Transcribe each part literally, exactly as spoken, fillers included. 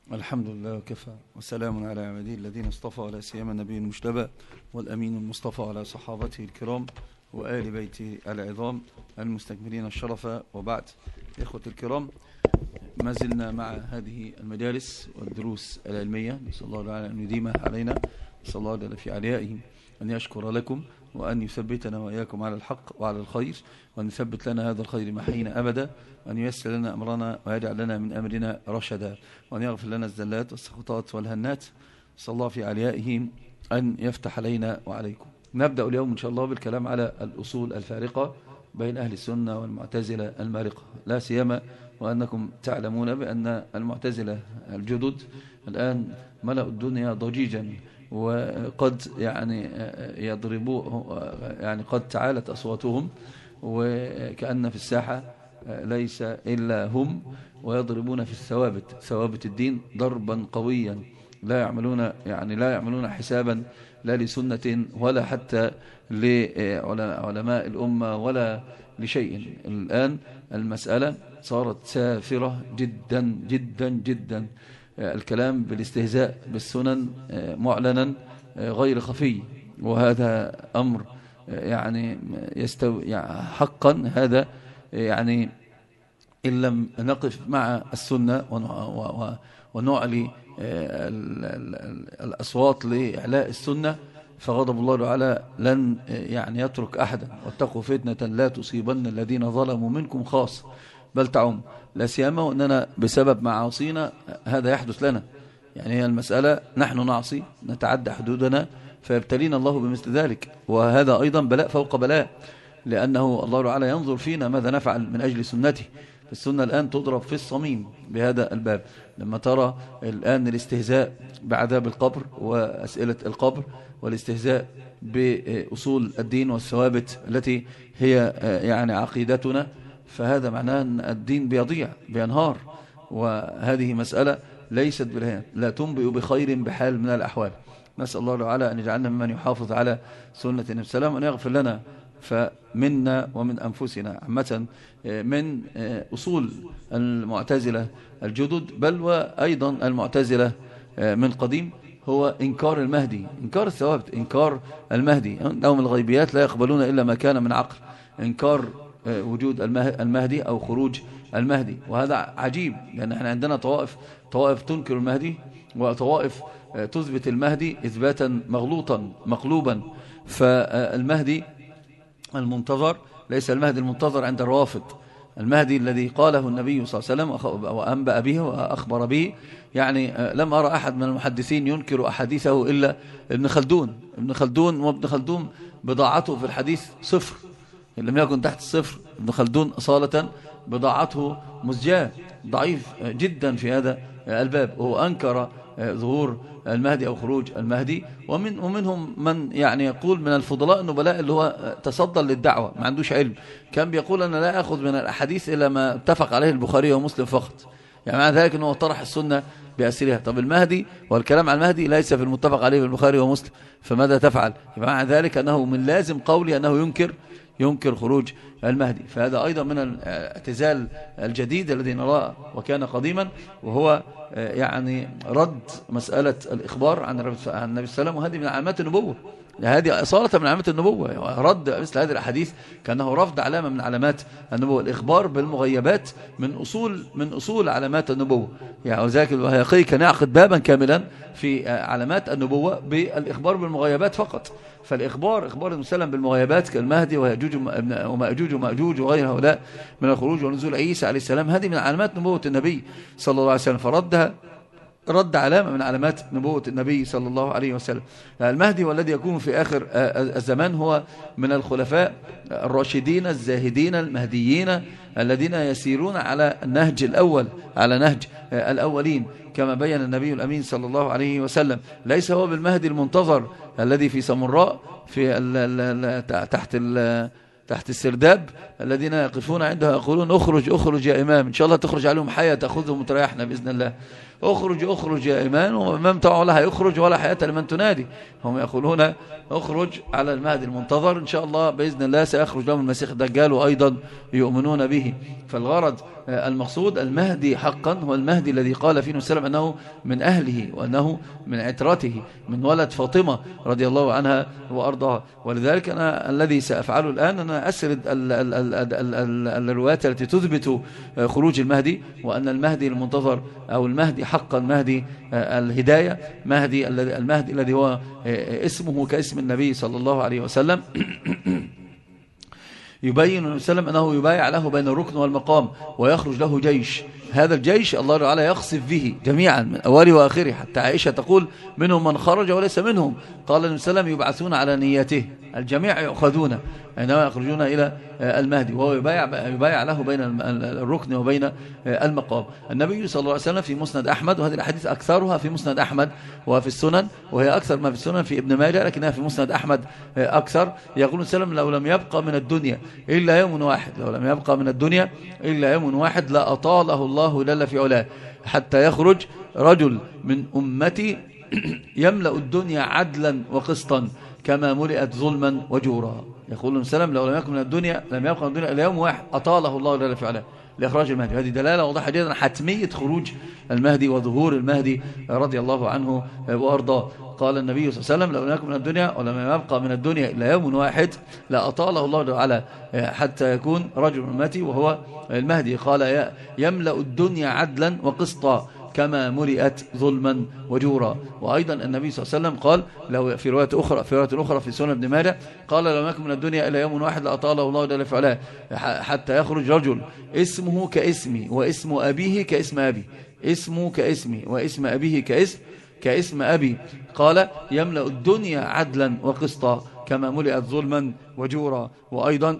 الحمد لله وكفى وسلام على عباده الذين اصطفى، ولا سيما النبي المجتبى والأمين المصطفى، على صحابته الكرام وآل بيته العظام المستكملين الشرف، وبعد. إخوة الكرام، ما زلنا مع هذه المجالس والدروس العلمية، نسأل الله تعالى أن يديمها علينا، نسأل الله تعالى في عليائه أن يشكر لكم وأن يثبتنا وإياكم على الحق وعلى الخير، وأن يثبت لنا هذا الخير محينا أبدا، وأن ييسر لنا أمرنا ويجعل لنا من أمرنا رشدا، وأن يغفر لنا الزلات والسقطات والهنات. نسأل الله في عليائه أن يفتح علينا وعليكم. نبدأ اليوم إن شاء الله بالكلام على الأصول الفارقة بين أهل السنة والمعتزلة المارقة، لا سيما وأنكم تعلمون بأن المعتزلة الجدد الآن ملأوا الدنيا ضجيجا، وقد يعني يضربوا يعني قد تعالت أصواتهم، وكأن في الساحة ليس إلا هم، ويضربون في الثوابت ثوابت الدين ضربا قويا، لا يعملون يعني لا يعملون حسابا لا لسنة ولا حتى لعلماء الأمة ولا لشيء. الآن المسألة صارت سافرة جدا جدا جدا، الكلام بالاستهزاء بالسنن معلنا غير خفي، وهذا أمر يعني يستوي يعني حقا، هذا يعني إن لم نقف مع السنة ونعلي الأصوات لإعلاء السنة فغضب الله تعالى لن يعني يترك أحدا، واتقوا فتنة لا تصيبن الذين ظلموا منكم خاصة بل تعم، لا سيما وأننا بسبب معاصينا هذا يحدث لنا. يعني هي المسألة نحن نعصي نتعدى حدودنا فيبتلينا الله بمثل ذلك، وهذا أيضا بلاء فوق بلاء، لأنه الله تعالى ينظر فينا ماذا نفعل من أجل سنته. السنة الآن تضرب في الصميم بهذا الباب، لما ترى الآن الاستهزاء بعذاب القبر وأسئلة القبر، والاستهزاء بأصول الدين والثوابت التي هي يعني عقيدتنا، فهذا معناه أن الدين بيضيع بينهار، وهذه مسألة ليست بالهين، لا تنبئ بخير بحال من الأحوال. نسأل الله تعالى أن يجعلنا ممن يحافظ على سنة النبي صلى الله عليه وسلم، وأن يغفر لنا فمنا ومن أنفسنا عامة من أصول المعتزلة الجدد، بل وأيضا المعتزلة من قديم، هو إنكار المهدي، إنكار الثوابت، إنكار المهدي. أنهم الغيبيات لا يقبلون إلا ما كان من عقل، إنكار وجود المهدي أو خروج المهدي. وهذا عجيب، لأن احنا عندنا طوائف طوائف تنكر المهدي، وطوائف تثبت المهدي إثباتا مغلوطا مقلوبا. فالمهدي المنتظر ليس المهدي المنتظر عند الروافض، المهدي الذي قاله النبي صلى الله عليه وسلم وأنبأ به وأخبر به. يعني لم أرى أحد من المحدثين ينكر أحاديثه إلا ابن خلدون. ابن خلدون وابن خلدون بضاعته في الحديث صفر، إن لم يكن تحت الصفر. ابن خلدون أصالة بضاعته مزجاة، ضعيف جدا في هذا الباب، وهو أنكر ظهور المهدي أو خروج المهدي. ومن ومنهم من يعني يقول من الفضلاء النبلاء اللي هو تصدى للدعوة، ما عندوش علم، كان بيقول أنا لا أخذ من الأحاديث إلا ما اتفق عليه البخاري ومسلم فقط، يعني مع ذلك أنه طرح السنة بأسرها. طب المهدي والكلام عن المهدي ليس في المتفق عليه في البخاري ومسلم، فماذا تفعل؟ مع ذلك أنه من لازم قولي أنه ينكر ينكر خروج المهدي. فهذا أيضا من الاعتزال الجديد الذي نراه وكان قديما، وهو يعني رد مسألة الإخبار عن النبي صلى الله عليه وسلم، وهذه من علامات النبوة، هذه أصالة من علامات النبوة. رد مثل هذه الأحاديث كأنه رفض علامة من علامات النبوة. الإخبار بالمغيبات من أصول من أصول علامات النبوة، يعني وذلك الوهيقي كان يعقد بابا كاملا في علامات النبوة بالإخبار بالمغيبات فقط. فالإخبار إخبار المسلم بالمغيبات كالمهدي ويأجوج ومأجوج ومأجوج وغير هؤلاء من الخروج ونزول عيسى عليه السلام، هذه من علامات نبوة النبي صلى الله عليه وسلم، فردها رد علامة من علامات نبوة النبي صلى الله عليه وسلم. المهدي والذي يكون في آخر الزمان هو من الخلفاء الراشدين الزاهدين المهديين الذين يسيرون على النهج الأول، على نهج الأولين، كما بين النبي الأمين صلى الله عليه وسلم. ليس هو بالمهدي المنتظر الذي في سامراء في ال ال تحت ال تحت السرداب الذين يقفون عندها يقولون اخرج اخرج يا إمام، إن شاء الله تخرج عليهم حياة تأخذهم وتريحنا بإذن الله. اخرج اخرج يا إمام، وإمام طبعا لا يخرج ولا حياة لمن تنادي. هم يقولون اخرج على المهدي المنتظر، إن شاء الله بإذن الله سيخرج لهم المسيح الدجال، وأيضا يؤمنون به. فالغرض المقصود المهدي حقا هو المهدي الذي قال فيه وسلم أنه من أهله وأنه من عترته، من ولد فاطمة رضي الله عنها وأرضاها. ولذلك أنا الذي سأفعله الآن أنا أسرد الروايات التي تثبت خروج المهدي، وأن المهدي المنتظر أو المهدي حقا مهدي الهداية، مهدي المهدي الذي هو اسمه كاسم النبي صلى الله عليه وسلم. يبين النبي صلى الله عليه وسلم أنه يبايع له بين الركن والمقام، ويخرج له جيش. هذا الجيش الله تعالى يخسف به جميعا من أوله وآخره، حتى عائشة تقول منهم من خرج وليس منهم. قال النبي صلى الله عليه وسلم يبعثون على نيته، الجميع يأخذون عندما يخرجون إلى المهدي، وهو يبايع, يبايع له بين الركن وبين المقام. النبي صلى الله عليه وسلم في مسند أحمد، وهذه الحديث أكثرها في مسند أحمد وفي السنن، وهي أكثر ما في السنن في ابن ماجه، لكنها في مسند أحمد أكثر. يقول السلام لو لم يبقى من الدنيا إلا يوم واحد، لو لم يبقى من الدنيا إلا يوم واحد لأطاله الله جل في علاه، حتى يخرج رجل من أمتي يملأ الدنيا عدلا وقسطا كما ملئت ظلما وجورا. يقول السلام لو لم يكن من الدنيا لم يبقى من الدنيا إلا يوم واحد أطاله الله جل في علاه لإخراج المهدي. هذه دلالة واضحة جدا حتمية خروج المهدي وظهور المهدي رضي الله عنه وأرضاه. قال النبي صلى الله عليه وسلم لو لم يكن من الدنيا ولم يبقى من الدنيا إلا يوم واحد لأطاله الله تعالى حتى يكون رجل من أمتي وهو المهدي. قال يملأ الدنيا عدلا وقسطا كما ملئت ظلما وجورا. وأيضا النبي صلى الله عليه وسلم قال لو في رواية أخرى في رواية أخرى في سنن ابن ماجه قال لو لم يكن من الدنيا إلا يوم واحد لأطاله الله جل في علاه حتى يخرج رجل اسمه كاسمي واسم أبيه كاسم أبي، اسمه كاسمي واسم أبيه كاسم كاسم أبي. قال يملأ الدنيا عدلا وقسطا كما ملئت ظلما وجورا. وأيضا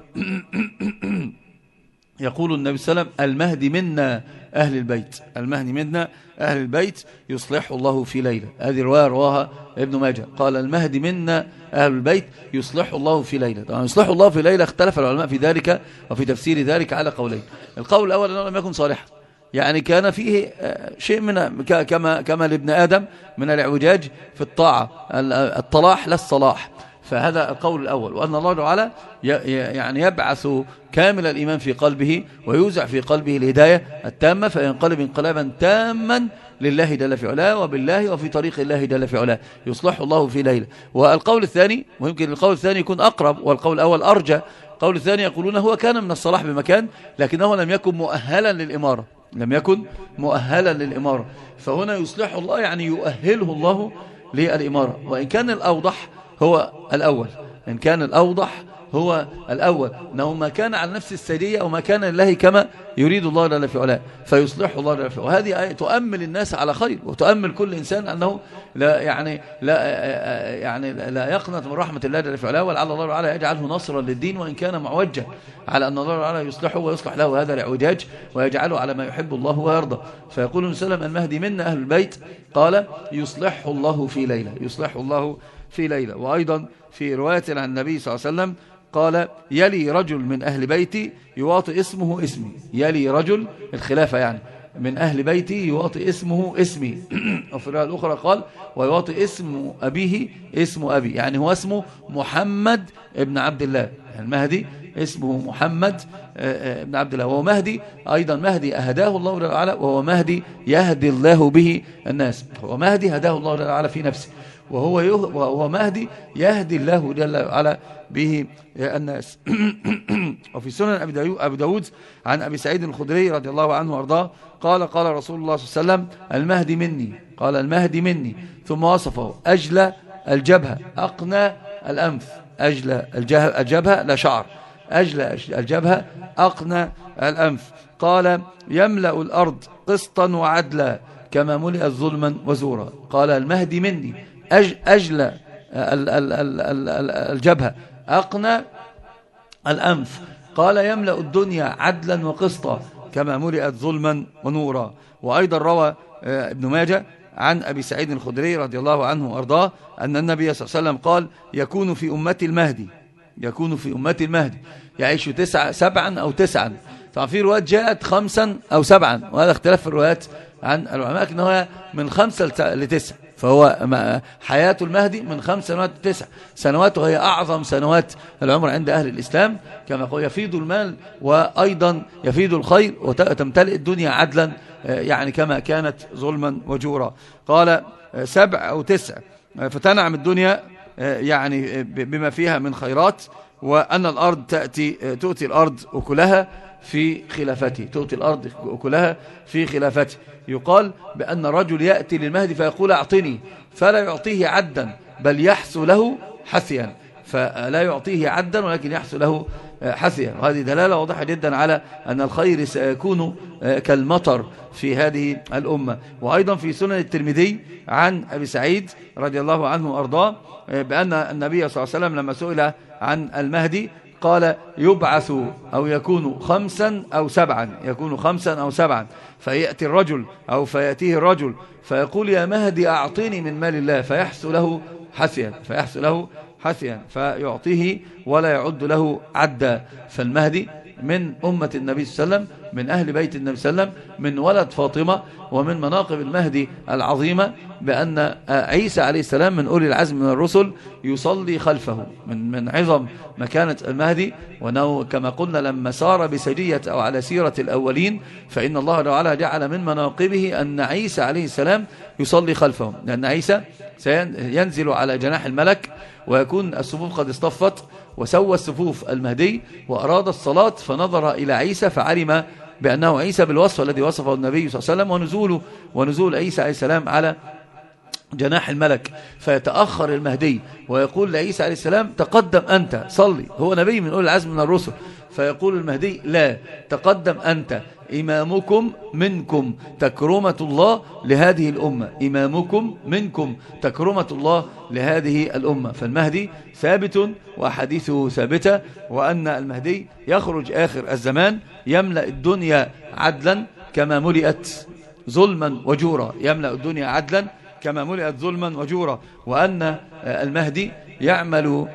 يقول النبي صلى الله عليه وسلم المهدي منا أهل البيت، المهدي منا أهل البيت يصلحه الله في ليلة. هذه رواية رواها ابن ماجه. قال المهدي منا أهل البيت يصلحه الله في ليلة. طبعا يصلحه الله في ليلة اختلف العلماء في ذلك وفي تفسير ذلك على قولين. القول الأول أنه لم يكن صالحا، يعني كان فيه شيء من كما كما لابن آدم من الاعوجاج في الطاعة، الطلاح لا الصلاح. فهذا القول الأول، وأن الله تعالى يعني يبعث كامل الإيمان في قلبه ويوزع في قلبه الهداية التامة فينقلب انقلابا تاما لله جل في علاه وبالله وفي طريق الله جل في علاه يصلح الله في ليلة. والقول الثاني، ويمكن القول الثاني يكون أقرب والقول الأول أرجى، القول الثاني يقولون هو كان من الصلاح بمكان لكنه لم يكن مؤهلا للإمارة، لم يكن مؤهلا للإمارة، فهنا يصلح الله يعني يؤهله الله للإمارة. وإن كان الأوضح هو الأول، إن كان الأوضح هو الأول أنه ما كان على نفس السجية وما كان لله كما يريد الله جل في علاه فيصلح الله جل في علاه. وهذه آية تؤمل الناس على خير وتؤمل كل إنسان أنه لا يعني لا يعني لا يقنط من رحمة الله جل في علاه، ولعل الله تعالى يجعله نصرا للدين وإن كان معوجا، على أن الله تعالى يصلحه ويصلح له هذا الاعوجاج ويجعله على ما يحب الله ويرضى. فيقول النبي صلى الله عليه وسلم المهدي منا أهل البيت قال يصلحه الله في ليلة، يصلحه الله في ليلة. وأيضا في رواية عن النبي صلى الله عليه وسلم قال يلي رجل من أهل بيتي يواطئ اسمه اسمي، يلي رجل الخلافة يعني من أهل بيتي يواطئ اسمه اسمي. وفي الرواية الأخرى قال ويواطئ اسم أبيه اسم أبي، يعني هو اسمه محمد ابن عبد الله، المهدي اسمه محمد ابن عبد الله، وهو مهدي أيضا مهدي أهداه الله تعالى، وهو مهدي يهدي الله به الناس، هو مهدي هداه الله تعالى في نفسه، وهو وهو مهدي يهدي الله جل وعلا به الناس. وفي سنن أبي داود عن أبي سعيد الخدري رضي الله عنه وارضاه قال قال رسول الله صلى الله عليه وسلم المهدي مني، قال المهدي مني، ثم وصفه أجل الجبهة أقنى الأنف، أجل الجبهة لا شعر، أجل الجبهة أقنى الأنف. قال يملأ الأرض قسطا وعدلا كما ملئت ظلما وزورا. قال المهدي مني أجل الجبهة أقنى الأنف. قال يملأ الدنيا عدلا وقسطا كما ملئت ظلما ونورا. وأيضا روى ابن ماجه عن أبي سعيد الخدري رضي الله عنه وأرضاه أن النبي صلى الله عليه وسلم قال يكون في أمتي المهدي يكون في أمتي المهدي يعيش تسعة سبعا أو تسعا. طبعا في روايات جاءت خمسا أو سبعا، وهذا اختلاف في الروايات عن العلماء، أنه من خمسة لتسع، فهو حياة المهدي من خمس سنوات لتسع سنوات، وهي أعظم سنوات العمر عند أهل الإسلام. كما قال يفيض المال وأيضا يفيض الخير وتمتلئ الدنيا عدلا، يعني كما كانت ظلما وجورا. قال سبع أو تسع، فتنعم الدنيا يعني بما فيها من خيرات، وأن الأرض تأتي تؤتي الأرض أكلها في خلافته، تؤتي الأرض أكلها في خلافته. يقال بأن الرجل يأتي للمهدي فيقول أعطني، فلا يعطيه عدا بل يحث له حثيا، فلا يعطيه عدا ولكن يحث له حثيا. وهذه دلالة واضحة جدا على أن الخير سيكون كالمطر في هذه الأمة. وأيضا في سنن الترمذي عن أبي سعيد رضي الله عنه وأرضاه بأن النبي صلى الله عليه وسلم لما سئل عن المهدي قال يبعث أو يكون خمسا أو سبعا، يكون خمسا أو سبعا، فيأتي الرجل أو فيأتيه الرجل فيقول يا مهدي أعطيني من مال الله، فيحث له حثيا فيحث له حثيا فيعطيه ولا يعد له عدا. فالمهدي من أمة النبي صلى الله عليه وسلم، من أهل بيت النبي صلى الله عليه وسلم، من ولد فاطمة. ومن مناقب المهدي العظيمة بأن عيسى عليه السلام من أولي العزم من الرسل يصلي خلفه، من من عظم مكانة المهدي. وأنه كما قلنا لما سار بسجية أو على سيرة الأولين، فإن الله تعالى جعل من مناقبه أن عيسى عليه السلام يصلي خلفه، لأن عيسى سينزل على جناح الملك ويكون الصفوف قد اصطفت وسوى الصفوف المهدي وأراد الصلاة، فنظر إلى عيسى فعلم بأنه عيسى بالوصف الذي وصفه النبي صلى الله عليه وسلم، ونزوله ونزول عيسى عليه السلام على جناح الملك. فيتأخر المهدي ويقول لعيسى عليه السلام تقدم أنت صلي، هو نبي من أولي العزم من الرسل. فيقول المهدي لا، تقدم أنت، إمامكم منكم تكرمة الله لهذه الأمة، إمامكم منكم تكرمة الله لهذه الأمة. فالمهدي ثابت وأحاديثه ثابتة، وأن المهدي يخرج آخر الزمان يملأ الدنيا عدلا كما ملئت ظلما وجورا، يملأ الدنيا عدلا كما ملئت ظلما وجورا. وأن المهدي يعمل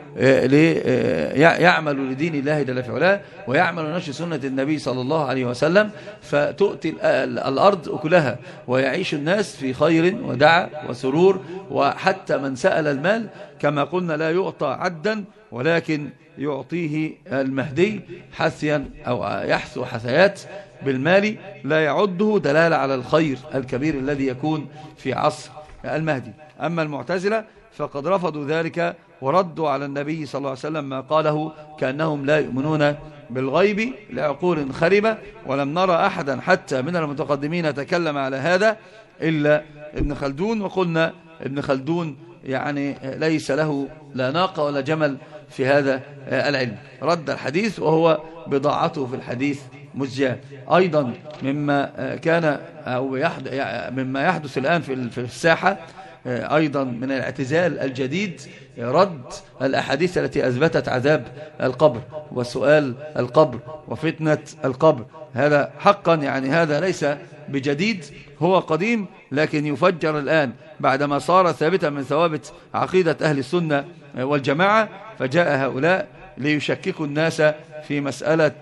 يعمل لدين الله جل في علاه، ويعمل نشر سنة النبي صلى الله عليه وسلم، فتؤتي الأرض أكلها ويعيش الناس في خير ودعا وسرور. وحتى من سأل المال كما قلنا لا يعطى عدا، ولكن يعطيه المهدي حثيا أو يحثو حثيات بالمال لا يعده دلالة على الخير الكبير الذي يكون في عصر المهدي. أما المعتزلة فقد رفضوا ذلك وردوا على النبي صلى الله عليه وسلم ما قاله كأنهم لا يؤمنون بالغيب لعقول خربة. ولم نرى أحدا حتى من المتقدمين تكلم على هذا إلا ابن خلدون، وقلنا ابن خلدون يعني ليس له لا ناقة ولا جمل في هذا العلم، رد الحديث وهو بضاعته في الحديث مزجاة. أيضا مما كان أو مما يحدث الآن في الساحة أيضا من الاعتزال الجديد رد الأحاديث التي أثبتت عذاب القبر وسؤال القبر وفتنة القبر. هذا حقا يعني هذا ليس بجديد، هو قديم لكن يفجر الآن بعدما صار ثابتا من ثوابت عقيدة أهل السنة والجماعة. فجاء هؤلاء ليشككوا الناس في مسألة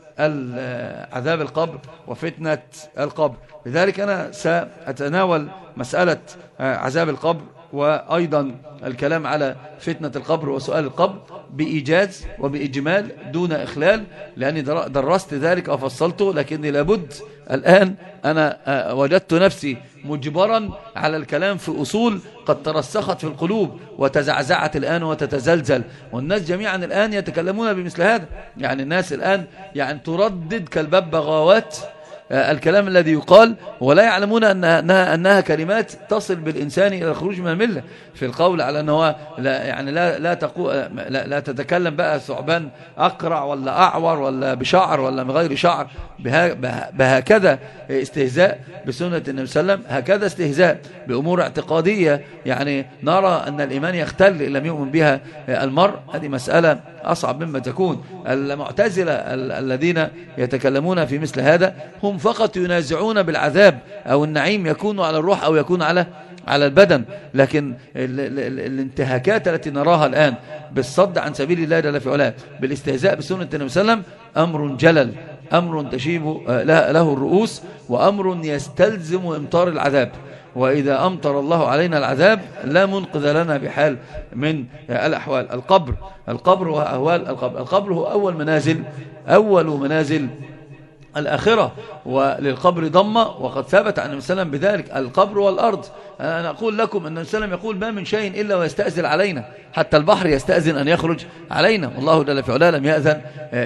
عذاب القبر وفتنة القبر. لذلك أنا سأتناول مسألة عذاب القبر وأيضا الكلام على فتنة القبر وسؤال القبر بإيجاز وبإجمال دون إخلال، لأني درست ذلك وفصلته، لكني لابد الآن أنا وجدت نفسي مجبرا على الكلام في أصول قد ترسخت في القلوب وتزعزعت الآن وتتزلزل، والناس جميعا الآن يتكلمون بمثل هذا. يعني الناس الآن يعني تردد كالببغاوات الكلام الذي يقال، ولا يعلمون أنها, أنها كلمات تصل بالإنسان إلى الخروج من الملة. في القول على أنه لا يعني لا لا, تقو لا لا تتكلم بقى ثعبان أقرع ولا أعور ولا بشعر ولا بغير شعر، بهكذا استهزاء بسنة النبي صلى الله عليه وسلم، هكذا استهزاء بأمور اعتقادية يعني نرى أن الإيمان يختل إن لم يؤمن بها المرء. هذه مسألة أصعب مما تكون. المعتزلة الذين يتكلمون في مثل هذا هم فقط ينازعون بالعذاب أو النعيم يكون على الروح أو يكون على على البدن. لكن ال ال ال الانتهاكات التي نراها الآن بالصد عن سبيل الله جل في علاه، بالاستهزاء بسنة النبي صلى الله عليه وسلم، أمر جلل، أمر تشيب له الرؤوس، وأمر يستلزم إمطار العذاب. وإذا أمطر الله علينا العذاب لا منقذ لنا بحال من الأحوال. القبر القبر وأهوال القبر. القبر هو أول منازل أول منازل الآخرة، وللقبر ضمة، وقد ثبت عن النبي صلى الله عليه وسلم بذلك. القبر والأرض، أنا أقول لكم أن النبي صلى الله عليه وسلم يقول: ما من شيء إلا ويستأذن علينا، حتى البحر يستأذن أن يخرج علينا، والله جل في علاه لم يأذن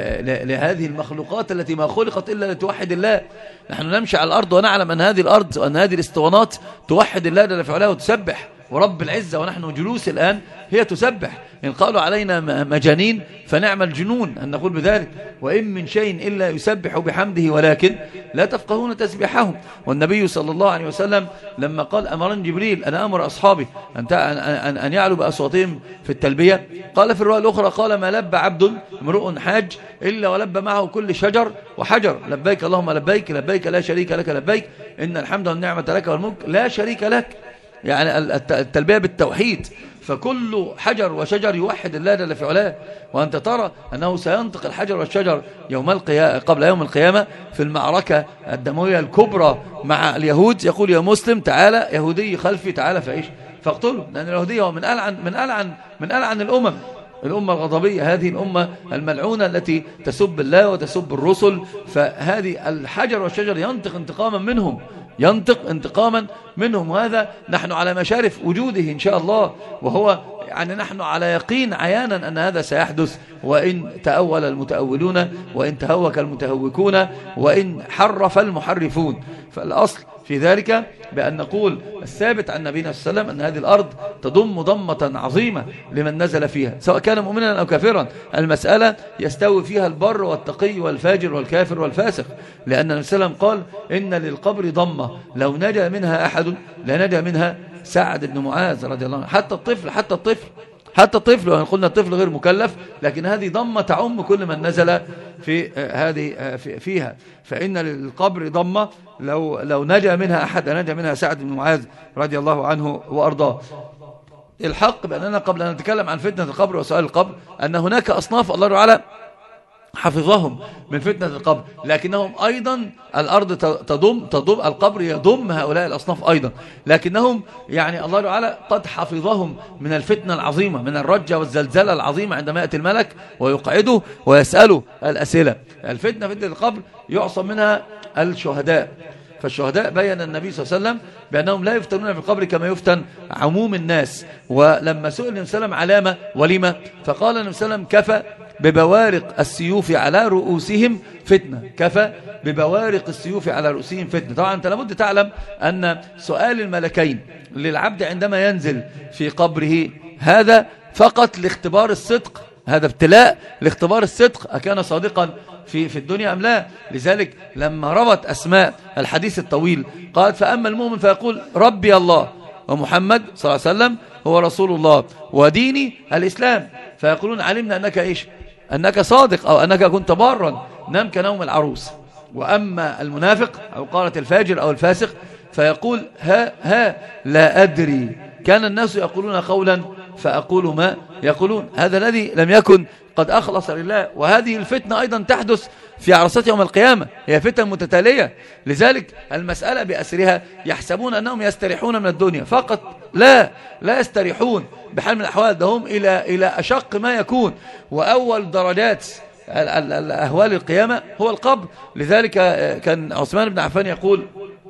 لهذه المخلوقات التي ما خلقت إلا لتوحد الله. نحن نمشي على الأرض ونعلم أن هذه الأرض وأن هذه الاسطوانات توحد الله جل في علاه وتسبح، ورب العزة ونحن جلوس الآن هي تسبح. إن قالوا علينا مجانين فنعم الجنون أن نقول بذلك. وإن من شيء إلا يسبح بحمده ولكن لا تفقهون تسبيحهم. والنبي صلى الله عليه وسلم لما قال: أمرني جبريل أنا أمر أصحابي أن أن يعلوا بأصواتهم في التلبية، قال في الرواية الأخرى: قال ما لبى عبد امرؤ حاج إلا ولبى معه كل شجر وحجر، لبيك اللهم لبيك، لبيك لا شريك لك لبيك، إن الحمد والنعمة لك والملك لا شريك لك. يعني التلبية بالتوحيد، فكل حجر وشجر يوحد الله جل في علاه. وأنت ترى أنه سينطق الحجر والشجر يوم القيامة، قبل يوم القيامة في المعركة الدموية الكبرى مع اليهود، يقول: يا مسلم تعالى، يهودي خلفي تعالى فإيش فاقتله. لأن اليهودية هو من ألعن من ألعن من ألعن الأمم، الأمة الغضبية، هذه الأمة الملعونة التي تسب الله وتسب الرسل. فهذه الحجر والشجر ينطق انتقاما منهم، ينطق انتقاما منهم. وهذا نحن على مشارف وجوده إن شاء الله، وهو يعني نحن على يقين عيانا أن هذا سيحدث، وإن تأول المتأولون، وإن تهوك المتهوكون، وإن حرف المحرفون. فالأصل في ذلك بأن نقول الثابت عن نبينا صلى الله عليه وسلم أن هذه الأرض تضم ضمة عظيمة لمن نزل فيها، سواء كان مؤمنا أو كافرا. المسألة يستوي فيها البر والتقي والفاجر والكافر والفاسق، لأن النبي صلى الله عليه وسلم قال: إن للقبر ضمة لو نجا منها أحد لنجا منها سعد بن معاذ رضي الله عنه. حتى الطفل حتى الطفل حتى الطفل وإن قلنا الطفل غير مكلف، لكن هذه ضمة تعم كل من نزل في هذه فيها. فإن للقبر ضمة لو لو نجا منها أحد نجا منها سعد بن معاذ رضي الله عنه وأرضاه. الحق بأننا قبل أن نتكلم عن فتنة القبر وسؤال القبر أن هناك أصناف الله تعالى حفظهم من فتنة القبر، لكنهم أيضا الأرض تضم تضم القبر يضم هؤلاء الأصناف أيضا، لكنهم يعني الله تعالى قد حفظهم من الفتنة العظيمة، من الرجة والزلزلة العظيمة عندما يأتي الملك ويقعده ويسأله الأسئلة. الفتنة فتنة القبر يعصم منها الشهداء. فالشهداء بيّن النبي صلى الله عليه وسلم بأنهم لا يفتنون في القبر كما يفتن عموم الناس. ولما سئل النبي صلى الله عليه وسلم علامة ولما، فقال النبي صلى الله عليه وسلم: كفى ببوارق السيوف على رؤوسهم فتنة، كفى ببوارق السيوف على رؤوسهم فتنة. طبعا أنت لابد تعلم أن سؤال الملكين للعبد عندما ينزل في قبره هذا فقط لاختبار الصدق، هذا ابتلاء لاختبار الصدق، أكان صادقا في في الدنيا أم لا. لذلك لما روت أسماء الحديث الطويل قالت: فأما المؤمن فيقول ربي الله ومحمد صلى الله عليه وسلم هو رسول الله وديني الإسلام، فيقولون علمنا أنك إيش أنك صادق أو أنك كنت بارا، نام كنوم العروس. وأما المنافق أو قالت الفاجر أو الفاسق فيقول ها ها لا أدري، كان الناس يقولون قولا فأقول ما يقولون. هذا الذي لم يكن قد أخلص لله. وهذه الفتنة أيضا تحدث في عرصات يوم القيامة، هي فتن متتالية. لذلك المسألة بأسرها يحسبون أنهم يستريحون من الدنيا فقط، لا لا يستريحون بحال من الأحوال، ده هم إلى, إلى أشق ما يكون. وأول درجات أهوال القيامة هو القبر. لذلك كان عثمان بن عفان يقول: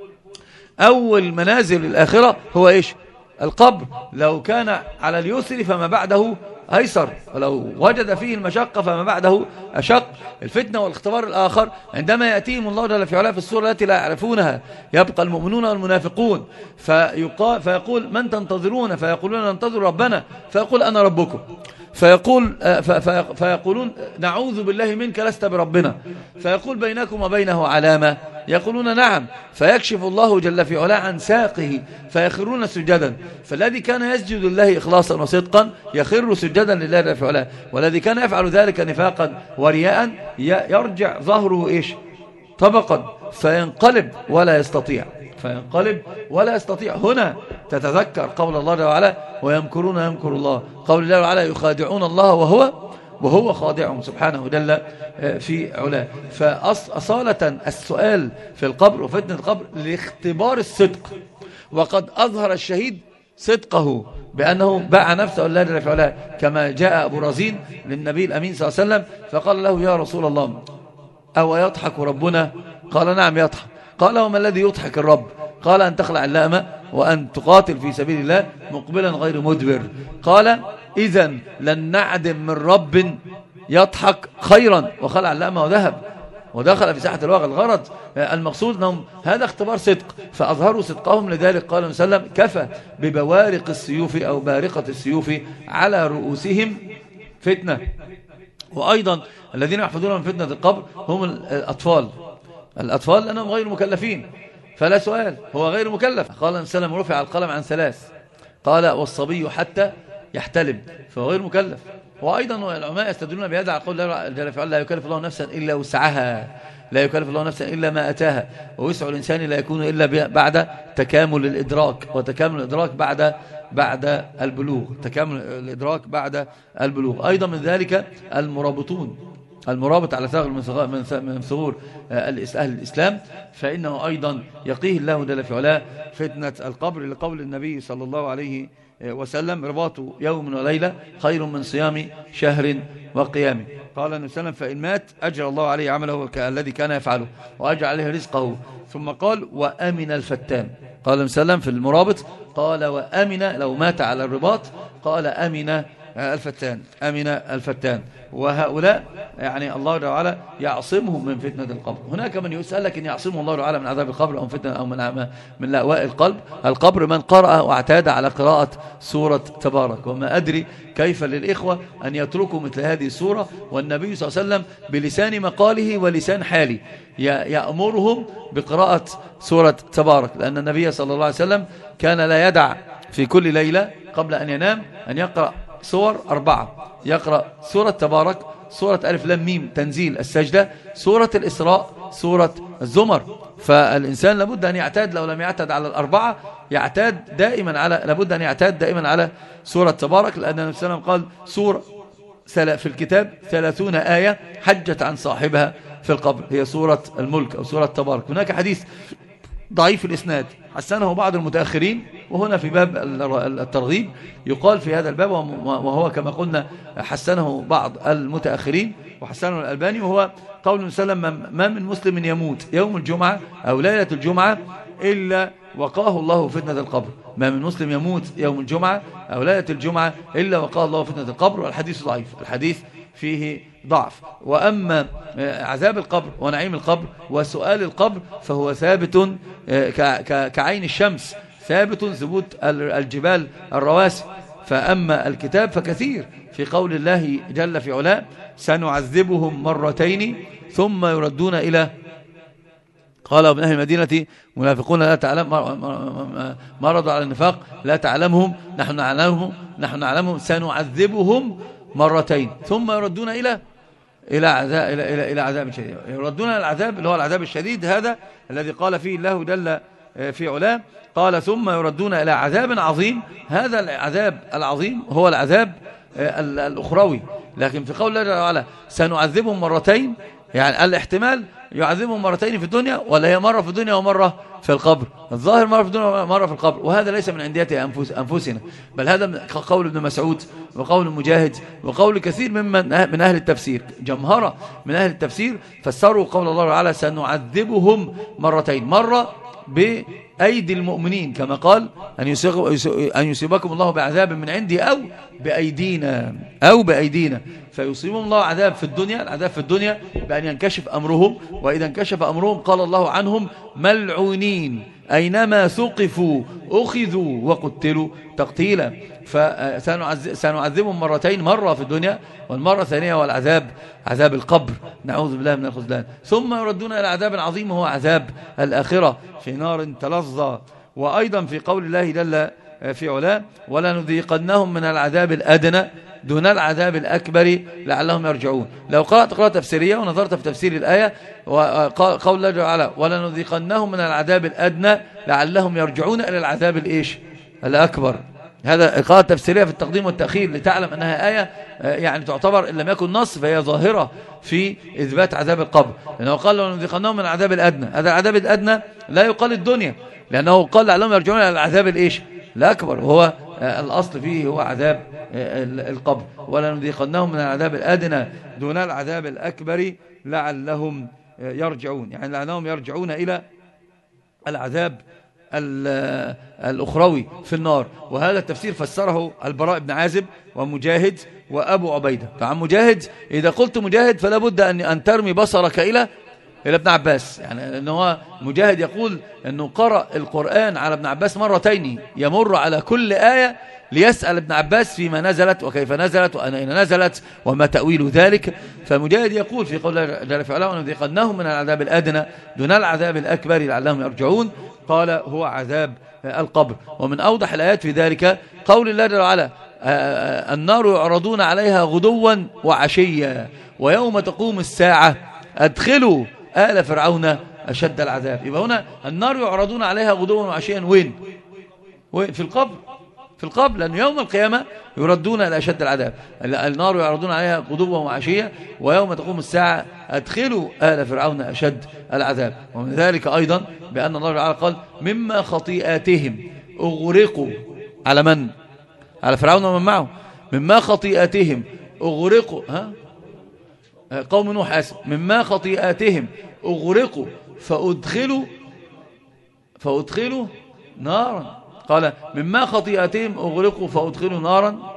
أول منازل الآخرة هو إيش؟ القبر. لو كان على اليسر فما بعده أيسر، ولو وجد فيه المشقة فما بعده أشق. الفتنة والاختبار الآخر عندما يأتيهم الله جل في علاه في السورة التي لا يعرفونها، يبقى المؤمنون والمنافقون فيقال فيقول: من تنتظرون؟ فيقولون ننتظر ربنا، فيقول أنا ربكم، فيقول فيقولون نعوذ بالله منك لست بربنا، فيقول بينكم وبينه علامة، يقولون نعم، فيكشف الله جل في علاه عن ساقه فيخرون سجدا. فالذي كان يسجد لله إخلاصا وصدقا يخر سجدا لله جل في علاه، والذي كان يفعل ذلك نفاقا ورياء يرجع ظهره إيش؟ طبقا، فينقلب ولا يستطيع فينقلب ولا يستطيع. هنا تتذكر قول الله جل وعلا ويمكرون يمكر الله، قول الله جل وعلا يخادعون الله وهو وهو خادعهم سبحانه جل في علاه. فأصالة السؤال في القبر وفتنة القبر لاختبار الصدق، وقد أظهر الشهيد صدقه بأنه باع نفسه لله جل في علاه، كما جاء أبو رزين للنبي الأمين صلى الله عليه وسلم فقال له يا رسول الله أو يضحك ربنا؟ قال نعم يضحك. قال وما الذي يضحك الرب؟ قال أن تخلع اللامة وأن تقاتل في سبيل الله مقبلا غير مدبر. قال إذن لن نعدم من رب يضحك خيرا، وخلع اللامة وذهب ودخل في ساحة الواقع. الغرض المقصود أنهم هذا اختبار صدق، فأظهروا صدقهم. لذلك قال صلى الله عليه وسلم كفى ببوارق السيوف أو بارقة السيوف على رؤوسهم فتنة. وأيضا الذين يحفظون من فتنة القبر هم الأطفال الأطفال لأنهم غير مكلفين، فلا سؤال، هو غير مكلف. قال صلى الله عليه وسلم رفع القلم عن ثلاث، قال والصبي حتى يحتلم، فهو غير مكلف. وأيضا العلماء يستدلون بهذا على قول الله جل وعلا لا يكلف الله نفسا إلا وسعها، لا يكلف الله نفسا إلا ما أتاها، ووسع الإنسان لا يكون إلا بعد تكامل الإدراك، وتكامل الإدراك بعد بعد البلوغ، تكامل الإدراك بعد البلوغ. أيضا من ذلك المرابطون، المرابط على ثغر من ثغور أهل الإسلام، فإنه أيضا يقيه الله جل في علاه فتنة القبر، لقول النبي صلى الله عليه وسلم رباط يوم وليلة خير من صيام شهر وقيامه. قال النبي صلى الله عليه وسلم فإن مات أجر الله عليه عمله الذي كان يفعله وأجر عليه رزقه. ثم قال وأمن الفتان، قال النبي صلى الله عليه وسلم في المرابط قال وأمن، لو مات على الرباط قال أمن الفتان، أمن الفتان. وهؤلاء يعني الله تعالى يعصمهم من فتنة القبر. هناك من يسأل لك إن يعصمه الله تعالى من عذاب القبر أو من فتنة أو من من لأواء القلب القبر من قرأ واعتاد على قراءة سورة تبارك. وما أدري كيف للإخوة أن يتركوا مثل هذه السورة، والنبي صلى الله عليه وسلم بلسان مقاله ولسان حالي يأمرهم بقراءة سورة تبارك، لأن النبي صلى الله عليه وسلم كان لا يدع في كل ليلة قبل أن ينام أن يقرأ سور أربعة، يقرأ سورة تبارك، سورة ألف لام ميم تنزيل السجدة، سورة الإسراء، سورة الزمر. فالإنسان لابد أن يعتاد، لو لم يعتاد على الأربعة يعتاد دائما على لابد أن يعتاد دائما على سورة تبارك، لأن النبي صلى الله عليه وسلم قال سورة في الكتاب ثلاثون آية حجت عن صاحبها في القبر، هي سورة الملك أو سورة تبارك. هناك حديث ضعيف الإسناد حسنه بعض المتأخرين، وهنا في باب الترغيب يقال في هذا الباب، وهو كما قلنا حسنه بعض المتأخرين وحسنه الألباني، وهو قول صلى الله عليه وسلم ما من مسلم يموت يوم الجمعة أو ليلة الجمعة إلا وقاه الله فتنة القبر. ما من مسلم يموت يوم الجمعة أو ليلة الجمعة إلا وقاه الله فتنة القبر. والحديث ضعيف، الحديث فيه ضعف. وأما عذاب القبر ونعيم القبر وسؤال القبر فهو ثابت كعين الشمس، ثابت ثبوت الجبال الرواسي. فأما الكتاب فكثير في قول الله جل في علاه سنعذبهم مرتين ثم يردون إلى، قال ابن أهل المدينة منافقون لا تعلم مرضوا على النفاق لا تعلمهم نحن نعلمهم نحن نعلمهم سنعذبهم مرتين ثم يردون إلى إلى عذاب إلى إلى إلى عذاب شديد. يردون إلى العذاب اللي هو العذاب الشديد، هذا الذي قال فيه الله جل في علاه، قال ثم يردون إلى عذاب عظيم. هذا العذاب العظيم هو العذاب الأخروي، لكن في قول الله تعالى سنعذبهم مرتين، يعني الاحتمال يعذبهم مرتين في الدنيا، ولا هي مرة في الدنيا ومرة في القبر. الظاهر مرة في الدنيا ومرة في القبر، وهذا ليس من عندية أنفس أنفسنا، بل هذا قول ابن مسعود وقول مجاهد وقول كثير ممن من أهل التفسير. جمهرة من أهل التفسير فسروا قول الله تعالى سنعذبهم مرتين، مرة بأيدي المؤمنين كما قال أن يصيبكم الله بعذاب من عندي أو بأيدينا أو بأيدينا، فيصيبهم الله عذاب في الدنيا، العذاب في الدنيا بأن ينكشف أمرهم، وإذا انكشف أمرهم قال الله عنهم ملعونين أينما ثقفوا أخذوا وقتلوا تقتيلا. فسنعذبهم مرتين، مرة في الدنيا والمرة الثانية والعذاب عذاب القبر، نعوذ بالله من الخذلان. ثم يردون إلى عذاب عظيم هو عذاب الآخرة في نار تلظى. وأيضا في قول الله جل في علاه ولنذيقنهم من العذاب الأدنى دون العذاب الأكبر لعلهم يرجعون. لو قرأت قراءة تفسيرية ونظرت في تفسير الآية وقول الله تعالى ولنذيقنهم من العذاب الأدنى لعلهم يرجعون إلى العذاب الإيش الأكبر. هذا قاعدة تفسيرية في التقديم والتأخير لتعلم أنها آية يعني تعتبر إن لم يكن نص فهي ظاهرة في إثبات عذاب القبر، لأنه قال لو نذيقناهم من العذاب الأدنى. هذا العذاب الأدنى لا يقال الدنيا، لأنه قال لعلهم يرجعون إلى العذاب الإيش الأكبر، وهو الأصل فيه هو عذاب القبر. ولا نذيقنهم من العذاب الأدنى دون العذاب الأكبر لعلهم يرجعون، يعني لعلهم يرجعون إلى العذاب الأخروي في النار. وهذا التفسير فسره البراء بن عازب ومجاهد وأبو عبيدة. فعن مجاهد إذا قلت مجاهد فلا بد أن أن ترمي بصرك إلى إلى ابن عباس، يعني أنه مجاهد يقول أنه قرأ القرآن على ابن عباس مرتين، يمر على كل آية ليسأل ابن عباس فيما نزلت وكيف نزلت وأين نزلت وما تأويل ذلك. فمجاهد يقول في قول جل في علاه ونذيقنهم من العذاب الأدنى دون العذاب الأكبر لعلهم يرجعون، قال هو عذاب القبر. ومن أوضح الآيات في ذلك قول الله جل وعلا النار يعرضون عليها غدوا وعشيا ويوم تقوم الساعة أدخلوا آل فرعون أشد العذاب. يبقى هنا النار يعرضون عليها غدوا وعشيا وين؟ وين؟ في القبر، في القبر، لأن يوم القيامة يردون إلى أشد العذاب. النار يعرضون عليها غدوا وعشيا ويوم تقوم الساعة أدخلوا آل فرعون أشد العذاب. ومن ذلك أيضا بأن الله تعالى قال مما خطيئاتهم أغرقوا على من؟ على فرعون ومن معه. مما خطيئاتهم أغرقوا ها؟ قوم نوح آسف. مما خطيئاتهم أغرقوا فأدخلوا فأدخلوا نارا. قال مما خطيئاتهم أغرقوا فأدخلوا نارا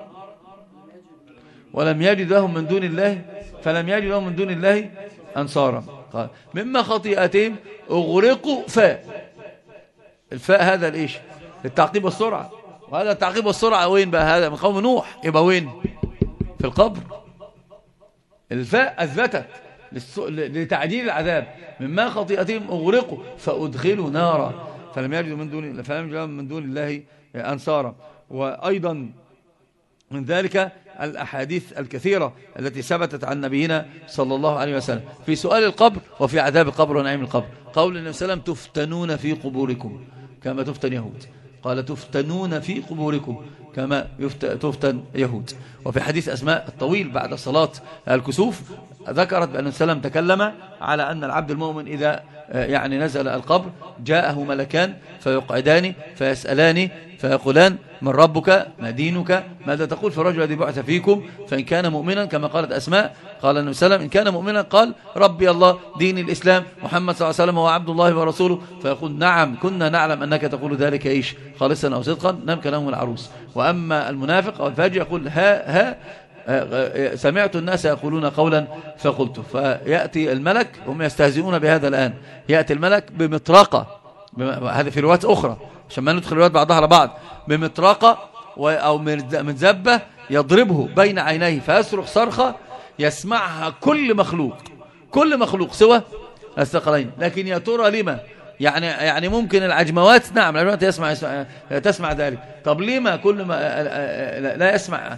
ولم يجد لهم من دون الله فلم يجد لهم من دون الله أنصارا. قال مما خطيئاتهم أغرقوا فاء. الفاء هذا الإيش للتعقيب والسرعة، وهذا التعقيب والسرعة وين بقى؟ هذا من قوم نوح، يبقى وين؟ في القبر. الفاء أثبتت لتعجيل العذاب. مما خطيئتهم أغرقوا فأدخلوا نارا فلم يجدوا من دون فلم يجدوا من دون الله أنصارا. وأيضا من ذلك الأحاديث الكثيرة التي ثبتت عن نبينا صلى الله عليه وسلم في سؤال القبر وفي عذاب القبر ونعيم القبر. قول النبي صلى الله عليه وسلم تفتنون في قبوركم كما تفتن يهود. قال تفتنون في قبوركم كما تفتن يهود. وفي حديث أسماء الطويل بعد صلاة الكسوف ذكرت بأن السلام تكلم على أن العبد المؤمن إذا يعني نزل القبر جاءه ملكان فيقعدان فيسألان فيقولان من ربك ما دينك ماذا تقول في الرجل الذي بعث فيكم؟ فإن كان مؤمنا كما قالت أسماء قال النبي صلى الله عليه وسلم إن كان مؤمنا قال ربي الله دين الإسلام محمد صلى الله عليه وسلم هو عبد الله ورسوله. فيقول نعم كنا نعلم أنك تقول ذلك إيش خالصا أو صدقا نم كلام العروس. وأما المنافق أو الفاجر يقول ها ها سمعت الناس يقولون قولا فقلت. فيأتي الملك هم يستهزئون بهذا الآن. يأتي الملك بمطرقة، هذا في روايات أخرى عشان ما ندخل روايات بعضها على بعض، بمطرقة أو من زبة يضربه بين عينيه فيصرخ صرخة يسمعها كل مخلوق، كل مخلوق سوى الثقلين. لكن يا ترى لما؟ يعني يعني ممكن العجموات نعم العجموات يسمع, يسمع تسمع ذلك. طب لما كل ما لا يسمع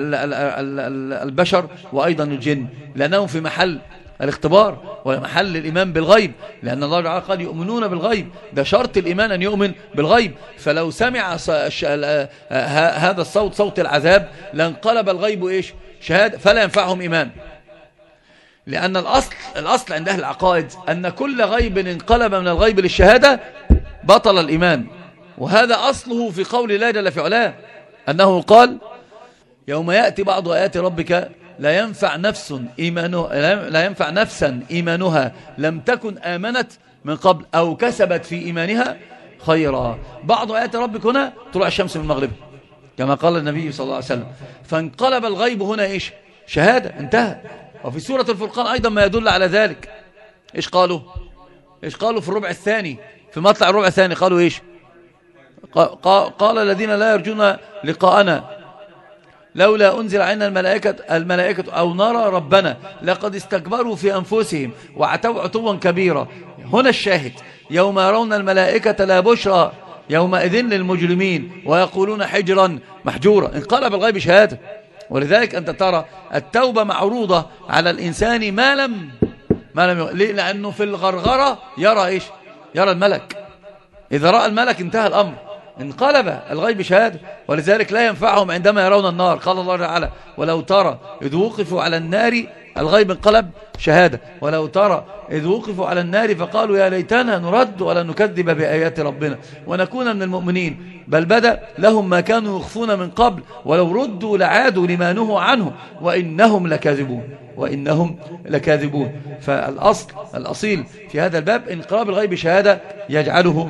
البشر وأيضا الجن؟ لأنهم في محل الاختبار ومحل الإيمان بالغيب، لأن الله تعالى قال يؤمنون بالغيب، ده شرط الإيمان أن يؤمن بالغيب. فلو سمع هذا الصوت صوت العذاب لانقلب الغيب إيش شهادة فلا ينفعهم إيمان. لأن الأصل الأصل عند أهل العقائد أن كل غيب انقلب من الغيب للشهادة بطل الإيمان. وهذا أصله في قول الله جل في علاه أنه قال يوم يأتي بعض آيات ربك لا ينفع نفس إيمانها لا ينفع نفسا إيمانها لم تكن آمنت من قبل أو كسبت في إيمانها خيرا. بعض آيات ربك هنا طلوع الشمس من المغرب كما قال النبي صلى الله عليه وسلم. فانقلب الغيب هنا إيش شهادة انتهى. وفي سورة الفرقان أيضا ما يدل على ذلك. إيش قالوا إيش قالوا في الربع الثاني في مطلع الربع الثاني قالوا إيش قال الذين لا يرجون لقاءنا لولا أنزل علينا الملائكة, الملائكة أو نرى ربنا لقد استكبروا في أنفسهم وعتوا عتوا كبيرا. هنا الشاهد يوم يرون الملائكة لا بشرى يومئذ للمجرمين ويقولون حجرا محجورا. انقلب الغيب شهادة. ولذلك أنت ترى التوبة معروضة على الإنسان ما لم ما لم ليه؟ لأنه في الغرغرة يرى إيش يرى الملك. إذا رأى الملك انتهى الأمر انقلب الغيب شهادة، ولذلك لا ينفعهم عندما يرون النار. قال الله تعالى ولو ترى إذ وقفوا على النار، الغيب انقلب شهادة. ولو ترى إذ وقفوا على النار فقالوا يا ليتنا نرد ولا نكذب بآيات ربنا ونكون من المؤمنين، بل بدا لهم ما كانوا يخفون من قبل ولو ردوا لعادوا لما نهوا عنه وإنهم لكاذبون وإنهم لكاذبون. فالأصل الأصيل في هذا الباب انقلاب الغيب شهادة يجعله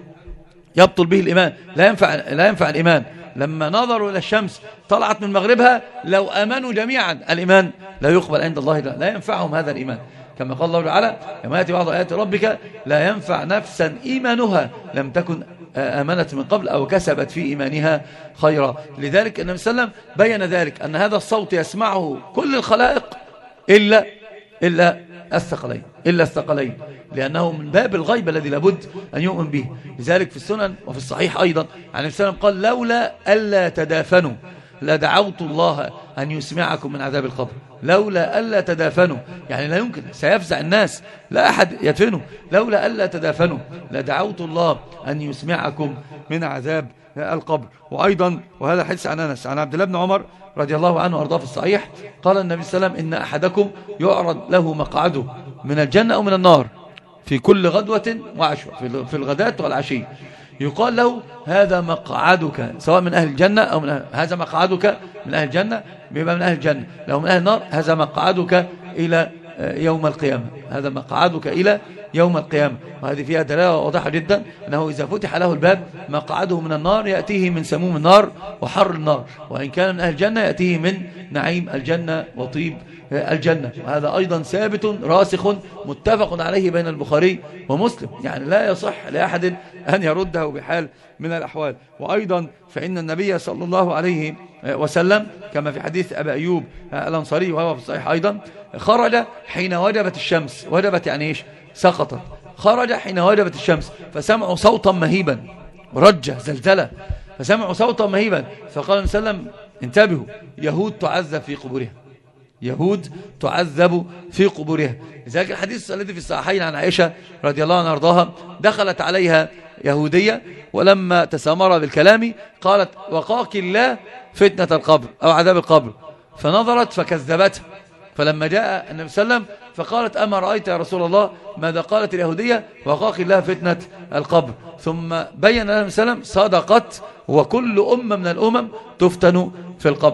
يبطل به الإيمان. لا ينفع, لا ينفع الإيمان لما نظروا إلى الشمس طلعت من مغربها لو آمنوا جميعا الإيمان لا يقبل عند الله، لا ينفعهم هذا الإيمان. كما قال الله تعالى كما يأتي بعض آيات ربك لا ينفع نفسا إيمانها لم تكن آمنت من قبل أو كسبت في إيمانها خيرا. لذلك النبي صلى الله عليه وسلم بين ذلك أن هذا الصوت يسمعه كل الخلائق إلا إلا الثقلين إلا الثقلين لأنه من باب الغيب الذي لابد أن يؤمن به. لذلك في السنن وفي الصحيح أيضا عن النبي صلى الله عليه وسلم قال لولا ألا تدافنوا لدعوت الله أن يسمعكم من عذاب القبر. لولا ألا تدافنوا يعني لا يمكن، سيفزع الناس لا أحد يدفنه. لولا ألا تدافنوا لدعوت الله أن يسمعكم من عذاب القبر. وأيضا وهذا حديث عن أنس عن عبد الله بن عمر رضي الله عنه وارضاه في الصحيح قال النبي صلى الله عليه وسلم إن أحدكم يعرض له مقعده من الجنة أو من النار في كل غدوة وعشوة، في الغداة والعشي، يقال له هذا مقعدك سواء من أهل الجنة أو من أهل، هذا مقعدك من أهل الجنة بيبقى من أهل الجنة، لو من أهل النار هذا مقعدك إلى يوم القيامة، هذا مقعدك إلى يوم القيامة. وهذه فيها دلالة واضحة جدا أنه إذا فتح له الباب مقعده من النار يأتيه من سموم النار وحر النار، وإن كان من أهل الجنة يأتيه من نعيم الجنة وطيب الجنة. وهذا أيضا ثابت راسخ متفق عليه بين البخاري ومسلم، يعني لا يصح لأحد أن يرده بحال من الأحوال. وأيضا فإن النبي صلى الله عليه وسلم كما في حديث أبي أيوب الأنصاري وهو في الصحيح أيضا خرج حين وجبت الشمس، وجبت يعني إيش؟ سقطت. خرج حين وجبت الشمس فسمعوا صوتا مهيبا، رجة زلزلة، فسمعوا صوتا مهيبا فقال النبي صلى الله عليه وسلم انتبهوا يهود تعذب في قبورها، يهود تعذب في قبورها. لذلك الحديث الذي في الصحيحين عن عائشة رضي الله عنها وارضاها دخلت عليها يهودية ولما تسامر بالكلام قالت وقاك الله فتنة القبر أو عذاب القبر، فنظرت فكذبتها. فلما جاء النبي صلى الله عليه وسلم فقالت أما رأيت يا رسول الله ماذا قالت اليهودية؟ وقاك الله فتنة القبر. ثم بين النبي صلى الله عليه وسلم صدقت وكل أمة من الأمم تفتن في القبر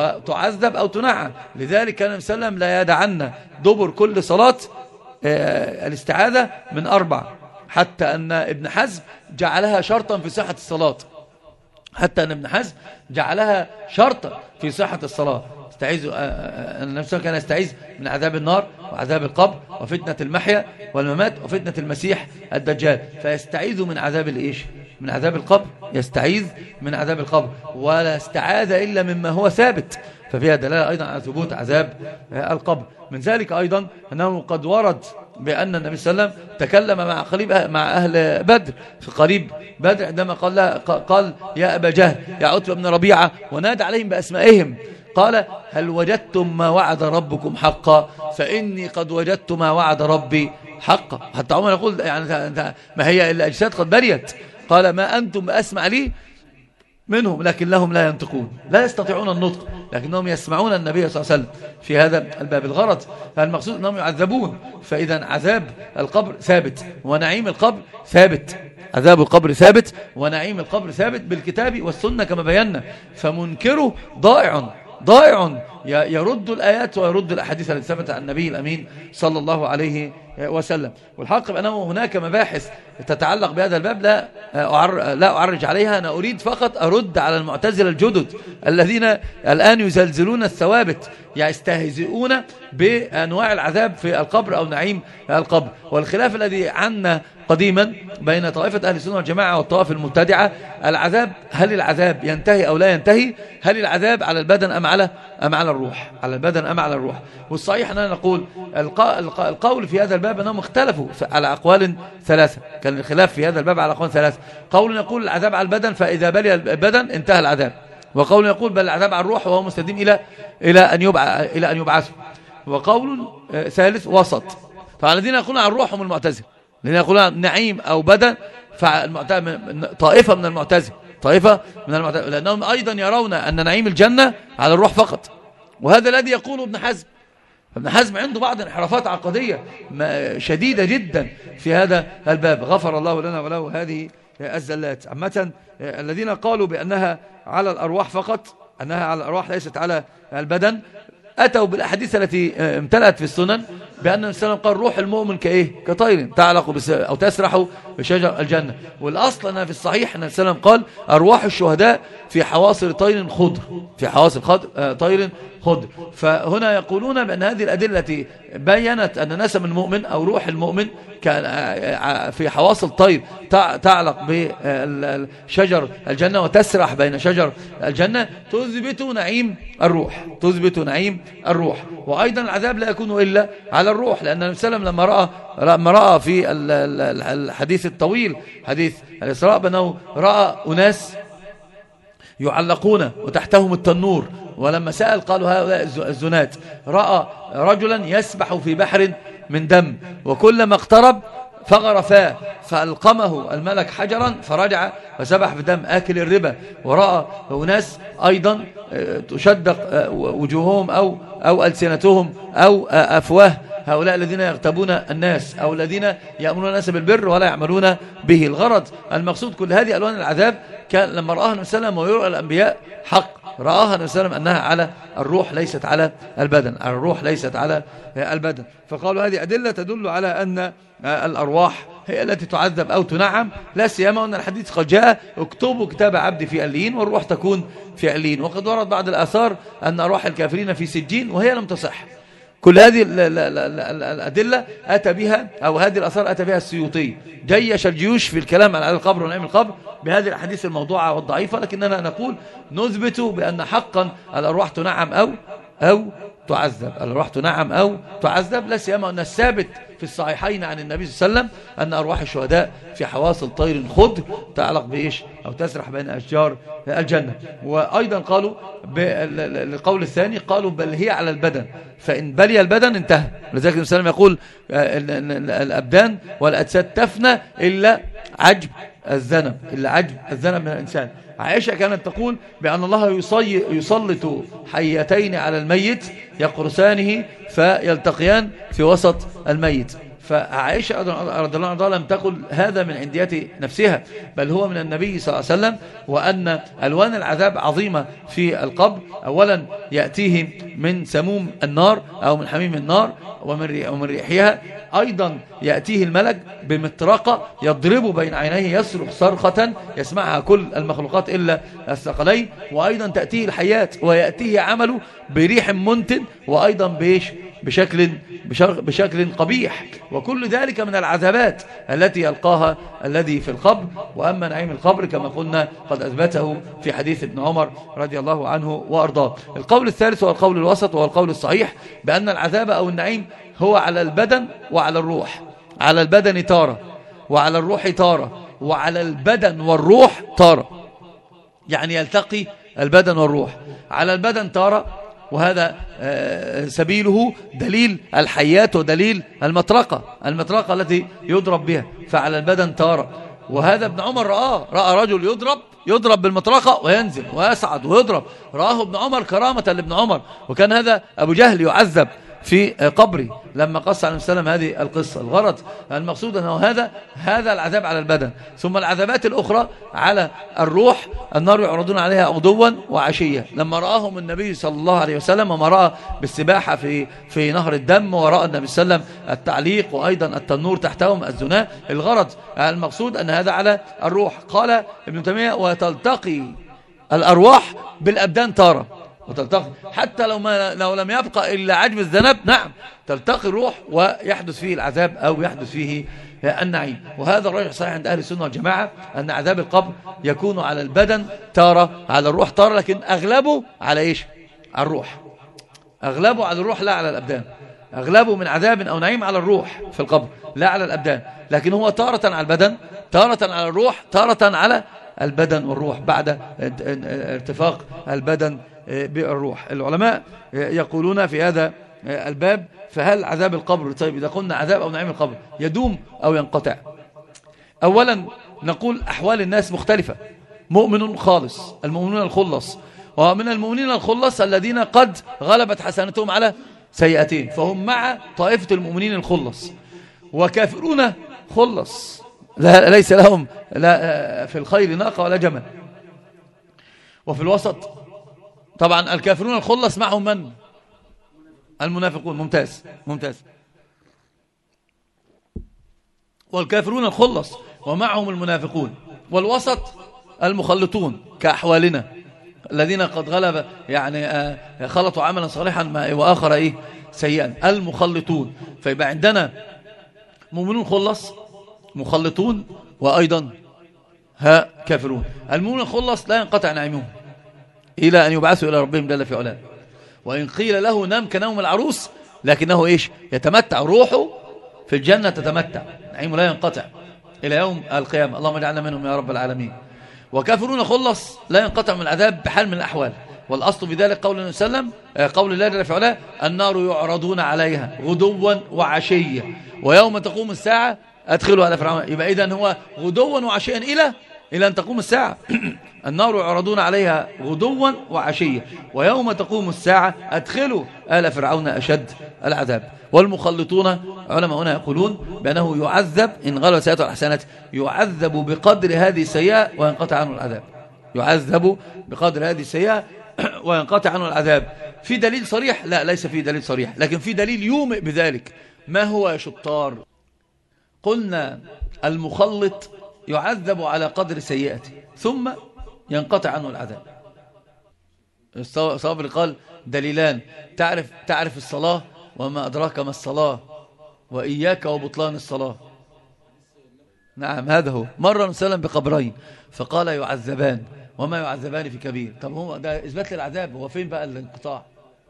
وتعذب أو تنعم. لذلك كان النبي صلى الله عليه وسلم لا يدعنا دبر كل صلاة الاستعاذة من أربع، حتى أن ابن حزم جعلها شرطا في صحة الصلاة، حتى أن ابن حزم جعلها شرطا في صحة الصلاة. استعيذ النبي صلى الله عليه وسلم كان يستعيذ من عذاب النار وعذاب القبر وفتنة المحيا والممات وفتنة المسيح الدجال، فيستعيذ من عذاب الإيش؟ من عذاب القبر، يستعيذ من عذاب القبر، ولا استعاذ إلا مما هو ثابت، ففيها دلالة أيضا على ثبوت عذاب القبر. من ذلك أيضا أنه قد ورد بأن النبي صلى الله عليه وسلم تكلم مع قريب مع أهل بدر في قريب بدر عندما قال قال يا أبا جهل يا عتبة بن ربيعة ونادى عليهم بأسمائهم قال هل وجدتم ما وعد ربكم حقا؟ فإني قد وجدت ما وعد ربي حقا. حتى عمر يقول يعني ما هي إلا أجساد قد بريت، قال ما أنتم أسمع لي منهم لكن لهم لا ينطقون، لا يستطيعون النطق لكنهم يسمعون النبي صلى الله عليه وسلم في هذا الباب. الغرض فالمقصود أنهم يعذبون، فإذا عذاب القبر ثابت ونعيم القبر ثابت، عذاب القبر ثابت ونعيم القبر ثابت بالكتاب والسنة كما بينا، فمنكره ضائع ضائع يرد الآيات ويرد الأحاديث التي ثبتت عن النبي الأمين صلى الله عليه وسلم. والحق بأنه هناك مباحث تتعلق بهذا الباب لا لا أعرج عليها، أنا أريد فقط أرد على المعتزلة الجدد الذين الآن يزلزلون الثوابت، يستهزئون بأنواع العذاب في القبر أو نعيم القبر. والخلاف الذي عنا قديما بين طائفة أهل السنة والجماعة والطوائف المبتدعة العذاب، هل العذاب ينتهي أو لا ينتهي؟ هل العذاب على البدن أم على أم على الروح؟ على البدن أم على الروح؟ والصحيح أننا نقول القول في هذا الباب أنهم اختلفوا على أقوال ثلاثة، كان الخلاف في هذا الباب على أقوال ثلاثة. قول يقول العذاب على البدن فإذا بلي البدن انتهى العذاب، وقول يقول بل العذاب على الروح وهو مستديم إلى إلى أن يبعث إلى أن يبعثوا، وقول ثالث وسط. فالذين يقولون عن الروح هم المعتزلة، الذين يقولون نعيم أو بدن طائفة من المعتزلة طائفة من المعتزلة، لأنهم أيضا يرون أن نعيم الجنة على الروح فقط، وهذا الذي يقوله ابن حزم. ابن حزم عنده بعض انحرافات عقدية شديدة جدا في هذا الباب، غفر الله لنا وله هذه الزلات. عامة الذين قالوا بأنها على الأرواح فقط، أنها على الأرواح ليست على البدن، أتوا بالأحاديث التي امتلأت في السنن بأن النبي صلى الله عليه وسلم قال روح المؤمن كإيه؟ كطير تعلق بس أو تسرح بشجر الجنة. والأصل أنها في الصحيح أن النبي صلى الله عليه وسلم قال أرواح الشهداء في حواصل طير خضر، في حواصل خضر طير خضر. فهنا يقولون بأن هذه الأدلة التي بيّنت أن نسم المؤمن أو روح المؤمن في حواصل طير تعلق بشجر الجنة وتسرح بين شجر الجنة تثبت نعيم الروح، تثبت نعيم الروح. وأيضا العذاب لا يكون إلا على الروح، لأن النبي صلى الله عليه وسلم لما رأى لما رأى في الحديث الطويل حديث الإسراء بأنه رأى أناس يعلقون وتحتهم التنور، ولما سأل قالوا هؤلاء الزنات. رأى رجلا يسبح في بحر من دم، وكلما اقترب فغرفاه فألقمه الملك حجرا فرجع فسبح في دم آكل الربا. ورأى أناس أيضا تشدق وجوههم أو, أو ألسنتهم أو أفواه هؤلاء الذين يغتابون الناس أو الذين يأمرون الناس بالبر ولا يعملون به. الغرض المقصود كل هذه ألوان العذاب كان لما رآها النبي صلى الله عليه وسلم ويرى الأنبياء حق، رآها النبي صلى الله عليه وسلم أنها على الروح ليست على البدن، الروح ليست على البدن. فقالوا هذه أدلة تدل على أن الأرواح هي التي تعذب أو تنعم، لا سيما أن الحديث قد جاء اكتبوا كتاب عبدي في عليين والروح تكون في عليين. وقد ورد بعض الآثار أن أرواح الكافرين في سجين وهي لم تصح. كل هذه الأدلة أتى بها أو هذه الآثار أتى بها السيوطي، جيش الجيوش في الكلام عن القبر ونعيم القبر بهذه الأحاديث الموضوعة والضعيفة. لكننا نقول نثبت بأن حقا الأرواح تنعم أو أو تعذب، الأرواح تنعم أو تعذب، لا سيما أن الثابت في الصحيحين عن النبي صلى الله عليه وسلم أن أرواح الشهداء في حواصل طير خضر تعلق بإيش أو تسرح بين أشجار الجنة. وأيضا قالوا بالقول الثاني قالوا بل هي على البدن، فإن بلي البدن انتهى. لذلك النبي صلى الله عليه وسلم يقول الأبدان والأجساد تفنى إلا عجب الذنب، إلا عجب الذنب من الإنسان. عائشة كانت تقول بأن الله يسلط حيتين على الميت يقرسانه فيلتقيان في وسط الميت. فعائشة رضي الله عنها لم تقل هذا من عندية نفسها، بل هو من النبي صلى الله عليه وسلم، وأن ألوان العذاب عظيمة في القبر. أولا يأتيه من سموم النار أو من حميم النار ومن ريحها، أيضا يأتيه الملك بمطرقة يضرب بين عينيه يصرخ صرخة يسمعها كل المخلوقات إلا الثقلين، وأيضا تأتيه الحيات ويأتيه عمله بريح منتن وأيضا بيش بشكل, بشكل قبيح. وكل ذلك من العذابات التي يلقاها الذي في القبر. وأما نعيم القبر كما قلنا قد أثبته في حديث ابن عمر رضي الله عنه وأرضاه. القول الثالث هو القول الوسط وهو القول الصحيح بأن العذاب أو النعيم هو على البدن وعلى الروح، على البدن تارة وعلى الروح تارة، وعلى البدن والروح تارة، يعني يلتقي البدن والروح. على البدن تارة، وهذا سبيله دليل الحيات ودليل المطرقة، المطرقة التي يضرب بها، فعلى البدن تارة. وهذا ابن عمر رآه، رأى رجل يضرب يضرب بالمطرقة وينزل ويصعد ويضرب، رآه ابن عمر كرامة لابن عمر. وكان هذا أبو جهل يعذب في قبري لما قص عليه السلام هذه القصة. الغرض المقصود أنه هذا هذا العذاب على البدن. ثم العذابات الأخرى على الروح، النار يعرضون عليها غدوا وعشية. لما رآهم النبي صلى الله عليه وسلم وما رأى بالسباحة في في نهر الدم، ورأى النبي صلى الله عليه وسلم التعليق وأيضا التنور تحتهم الزنا. الغرض المقصود أن هذا على الروح. قال ابن تيمية وتلتقي الأرواح بالأبدان تارة، وتلتقي حتى لو ما لو لم يبقى إلا عجب الذنب، نعم تلتقي الروح ويحدث فيه العذاب أو يحدث فيه النعيم. وهذا الراجح صحيح عند أهل السنة والجماعة أن عذاب القبر يكون على البدن تارة، على الروح تارة، لكن أغلبه على إيش؟ على الروح، أغلبه على الروح لا على الأبدان. أغلبه من عذاب أو نعيم على الروح في القبر لا على الأبدان، لكن هو تارة على البدن، تارة على الروح، تارة على البدن والروح بعد ارتفاق البدن بالروح. العلماء يقولون في هذا الباب فهل عذاب القبر، طيب إذا قلنا عذاب أو نعيم القبر يدوم أو ينقطع؟ أولا نقول أحوال الناس مختلفة، مؤمن خالص، المؤمنون الخلص. ومن المؤمنين الخلص الذين قد غلبت حسنتهم على سيئتين، فهم مع طائفة المؤمنين الخلص. وكافرون خلص لا ليس لهم لا في الخير ناقة ولا جمل. وفي الوسط طبعا الكافرون الخلص معهم من؟ المنافقون. ممتاز ممتاز. والكافرون الخلص ومعهم المنافقون. والوسط المخلطون كأحوالنا الذين قد غلب يعني خلطوا عملا صالحا وآخر إيه سيئا، المخلطون. فيبقى عندنا مؤمنون خلص، مخلطون، وأيضا ها كافرون. المؤمنون الخلص لا ينقطع نعيمهم إلى أن يبعثوا إلى ربهم جل في علاه. وإن قيل له نام كنوم العروس لكنه إيش يتمتع، روحه في الجنة تتمتع، نعيمه لا ينقطع إلى يوم القيامة. اللهم اجعلنا منهم يا رب العالمين. وكافرون خلص لا ينقطع من العذاب بحال من الأحوال. والأصل في ذلك قول النبي صلى الله عليه وسلم، قول الله جل في علاه: النار يعرضون عليها غدوا وعشيا ويوم تقوم الساعة أدخلوا على فرعون. يبقى إذن هو غدوا وعشيا إلى إلى أن تقوم الساعة. النار يعرضون عليها غدوا وعشيا ويوم تقوم الساعة أدخلوا آل فرعون أشد العذاب. والمخلطون علماء هنا يقولون بأنه يعذب إن غلب سيئته الحسنات، يعذب بقدر هذه السيئة وينقطع عنه العذاب، يعذب بقدر هذه السيئة وينقطع عنه العذاب. في دليل صريح؟ لا، ليس في دليل صريح، لكن في دليل يومئ بذلك. ما هو يا شطار؟ قلنا المخلط يعذب على قدر سيئته ثم ينقطع عنه العذاب. الصابر قال دليلان: تعرف تعرف الصلاة وما أدراك ما الصلاة، وإياك وبطلان الصلاة. نعم هذا هو. مر وسلم بقبرين فقال يعذبان وما يعذبان في كبير. طب هو ده إثبات للعذاب، هو فين بقى الانقطاع؟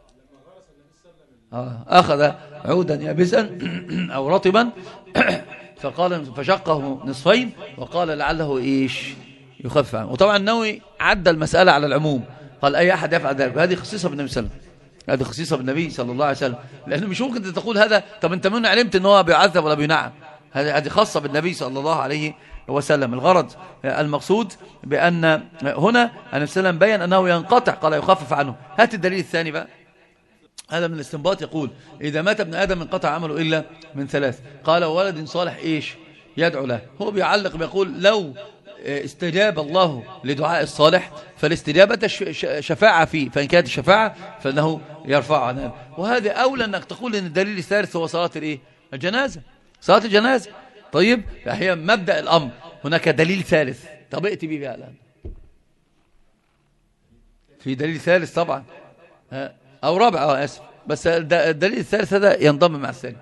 آه أخذ عودا يابسا أو رطبا فقال فشقه نصفين وقال لعله إيش يخفف عنه. وطبعا النووي عدى المسألة على العموم، قال أي أحد يفعل ذلك. هذه خصيصة بالنبي صلى الله عليه وسلم، هذه خصيصة بالنبي صلى الله عليه وسلم، لأنه مش ممكن تقول هذا طب أنت من علمت أنه بيعذب ولا بينعم؟ هذه خاصة بالنبي صلى الله عليه وسلم. الغرض المقصود بأن هنا النبي صلى الله عليه وسلم بيّن أنه ينقطع، قال يخفف عنه. هات الدليل الثاني بقى. هذا من الاستنباط. يقول إذا مات ابن آدم انقطع عمله إلا من ثلاث. قال ولد صالح إيش يدعو له. هو بيعلق بيقول لو استجاب الله لدعاء الصالح فالاستجابة شفاعة فيه، فإن كانت الشفاعة فإنه يرفع عنه. وهذا أولى أنك تقول أن الدليل الثالث هو صلاة الإيه؟ الجنازة، صلاة الجنازة. طيب هي مبدأ الأمر، هناك دليل ثالث. طب ائتي به بقى الآن. في دليل ثالث طبعا أو رابع أو أسف، بس الدليل الثالث هذا ينضم مع الثاني.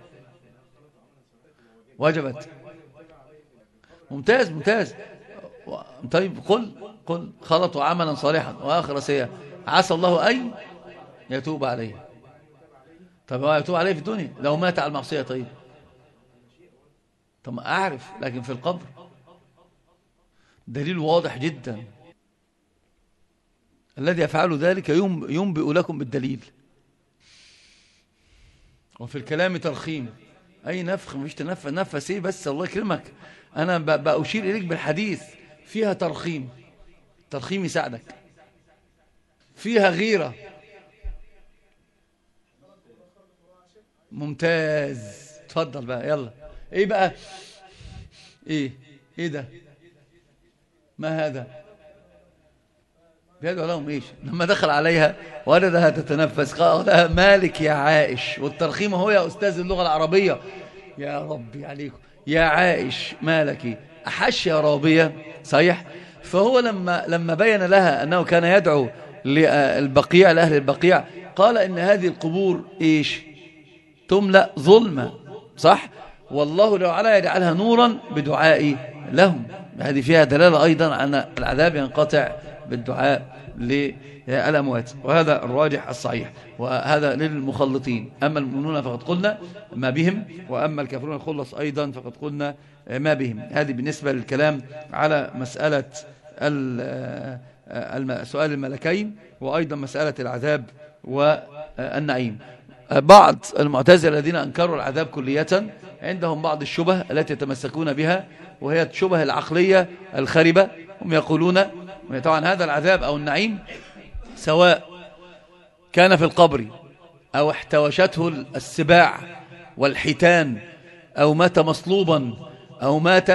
وجبت. ممتاز ممتاز. طيب قل قل خلطوا عملا صالحا وآخر سيئا عسى الله أن يتوب عليه. طب هو يتوب عليه في الدنيا لو مات على المعصية؟ طيب طب أعرف، لكن في القبر دليل واضح جدا. الذي يفعل ذلك ينبئ لكم بالدليل. وفي الكلام ترخيم، أي نفخ مش تنفس نفس إيه بس الله يكرمك. أنا بأشير إليك بالحديث فيها ترخيم، ترخيم يساعدك، فيها غيرة. ممتاز. تفضل بقى يلا. ايه بقى ايه ايه ده؟ ما هذا؟ بيدعو لهم ايش لما دخل عليها ولدها تتنفس؟ قال لها مالك يا عائش. والترخيم هو يا أستاذ اللغة العربية، يا ربي عليكم، يا عائش مالك أحش يا رابية. صحيح. فهو لما لما بين لها أنه كان يدعو للبقيع لأهل البقيع قال إن هذه القبور إيش تملأ ظلمة، صح؟ والله لو على يجعلها نورا بدعائي لهم. هذه فيها دلالة أيضا أن العذاب ينقطع بالدعاء للأموات، وهذا الراجح الصحيح. وهذا للمخلطين. أما المؤمنون فقد قلنا ما بهم، وأما الكافرون الخلص أيضا فقد قلنا ما بهم. هذه بالنسبة للكلام على مسألة سؤال الملكين، وأيضا مسألة العذاب والنعيم. بعض المعتزلة الذين أنكروا العذاب كلية عندهم بعض الشبه التي يتمسكون بها، وهي الشبه العقلية الخربة. هم يقولون طبعا هذا العذاب أو النعيم سواء كان في القبر أو احتوشته السباع والحيتان أو مات مصلوبا أو مات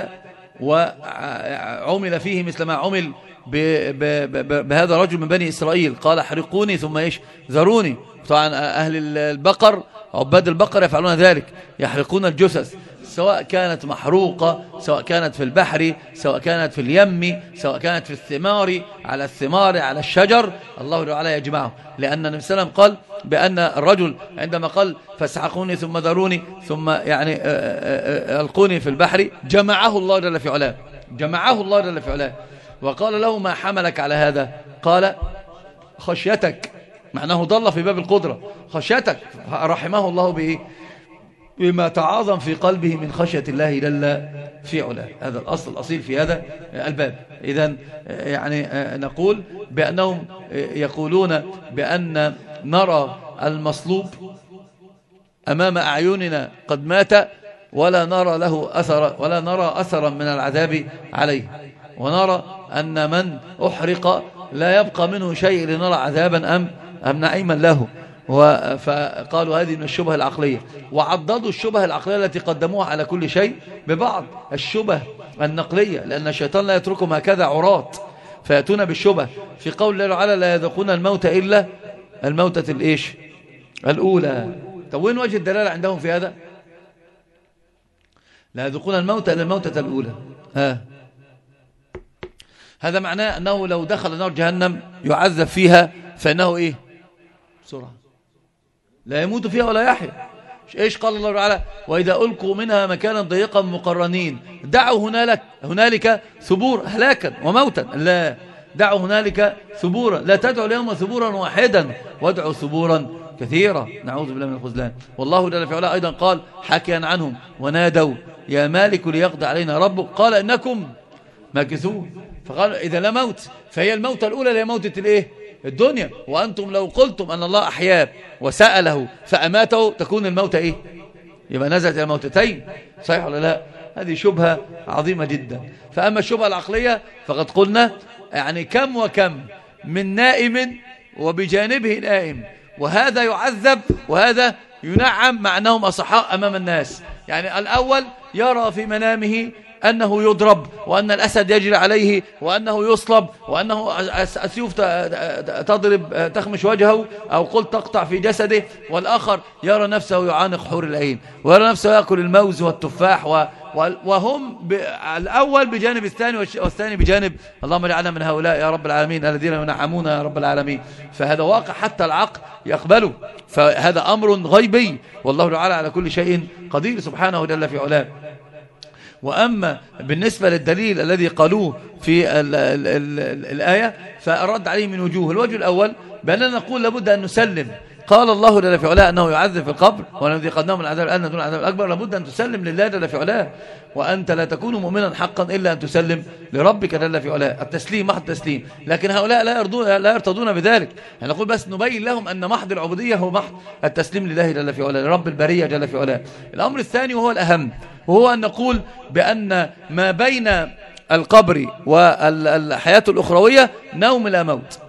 وعمل فيه مثل ما عمل بهذا الرجل من بني إسرائيل، قال احرقوني ثم إيش ذروني. طبعا أهل البقر عباد البقر يفعلون ذلك، يحرقون الجثث سواء كانت محروقة، سواء كانت في البحر، سواء كانت في اليم، سواء كانت في الثمار، على الثمار على الشجر، الله تعالى يجمعه. لأن النبي صلى الله عليه وسلم قال بأن الرجل عندما قال فاسحقوني ثم ذروني ثم يعني ألقوني في البحر، جمعه الله جل في علاه، جمعه الله جل في علاه وقال له ما حملك على هذا؟ قال خشيتك، معناه ضل في باب القدرة، خشيتك، رحمه الله بإيه؟ بما تعاظم في قلبه من خشية الله جل في علاه. هذا الأصل الأصيل في هذا الباب. إذن يعني نقول بأنهم يقولون بأن نرى المصلوب أمام أعيننا قد مات ولا نرى له أثر، ولا نرى أثرا من العذاب عليه، ونرى أن من أحرق لا يبقى منه شيء لنرى عذابا أم, أم نعيما له. فقالوا هذه من الشبه العقلية، وعضدوا الشبه العقلية التي قدموها على كل شيء ببعض الشبه النقلية، لأن الشيطان لا يتركهم هكذا عراة فيأتون بالشبه. في قول الله تعالى لا يذوقون الموت إلا الموتة الإيش الأولى. طب وين وجه الدلالة عندهم في هذا؟ لا يذوقون الموت إلا الموتة الأولى. ها هذا معناه أنه لو دخل نار جهنم يعذب فيها فإنه إيه؟ بسرعة لا يموت فيها ولا يحيا. إيش قال الله تعالى؟ وإذا ألقوا منها مكانا ضيقا مقرنين دعوا هنالك هنالك ثبور هلاكا وموتا، لا، دعوا هنالك ثبورا، لا تدعوا اليوم ثبورا واحدا وادعوا ثبورا كثيرا، نعوذ بالله من الخذلان. والله جل في علاه أيضا قال حكيا عنهم ونادوا يا مالك ليقضي علينا ربك قال إنكم ماكثون. فقال إذا لا موت فهي الموتة الأولى اللي هي موتة الإيه؟ الدنيا. وأنتم لو قلتم أن الله أحياه وسأله فأماته تكون الموتة إيه؟ يبقى نزلت إلى موتتين، صحيح ولا لا؟ هذه شبهة عظيمة جدا. فأما الشبهة العقلية فقد قلنا يعني كم وكم من نائم وبجانبه نائم، وهذا يعذب وهذا ينعم مع أنهم أصحاء أمام الناس. يعني الأول يرى في منامه أنه يضرب وأن الأسد يجري عليه وأنه يصلب وأنه السيوف تضرب تخمش وجهه أو قل تقطع في جسده، والآخر يرى نفسه يعانق حور العين ويرى نفسه يأكل الموز والتفاح و وهم الأول بجانب الثاني والثاني بجانب. اللهم اجعلنا من هؤلاء يا رب العالمين الذين ينعمون يا رب العالمين. فهذا واقع حتى العقل يقبله، فهذا أمر غيبي والله تعالى على كل شيء قدير سبحانه جل في علاه. وأما بالنسبة للدليل الذي قالوه في ال ال ال الآية فأرد عليه من وجوه. الوجه الأول بأننا نقول لابد أن نسلم. قال الله جل في علاه أنه يعذب في القبر والذي قدناه من العذاب الأدنى دون العذاب الأكبر، لابد أن تسلم لله جل في علاه، وأنت لا تكون مؤمنا حقا إلا أن تسلم لربك جل في علاه. التسليم محض التسليم، لكن هؤلاء لا يرضون لا يرتضون بذلك. يعني نقول بس نبين لهم أن محض العبودية هو محض التسليم لله جل في علاه، لرب البرية جل في علاه. الأمر الثاني وهو الأهم، وهو أن نقول بأن ما بين القبر والحياة الأخروية نوم لا موت،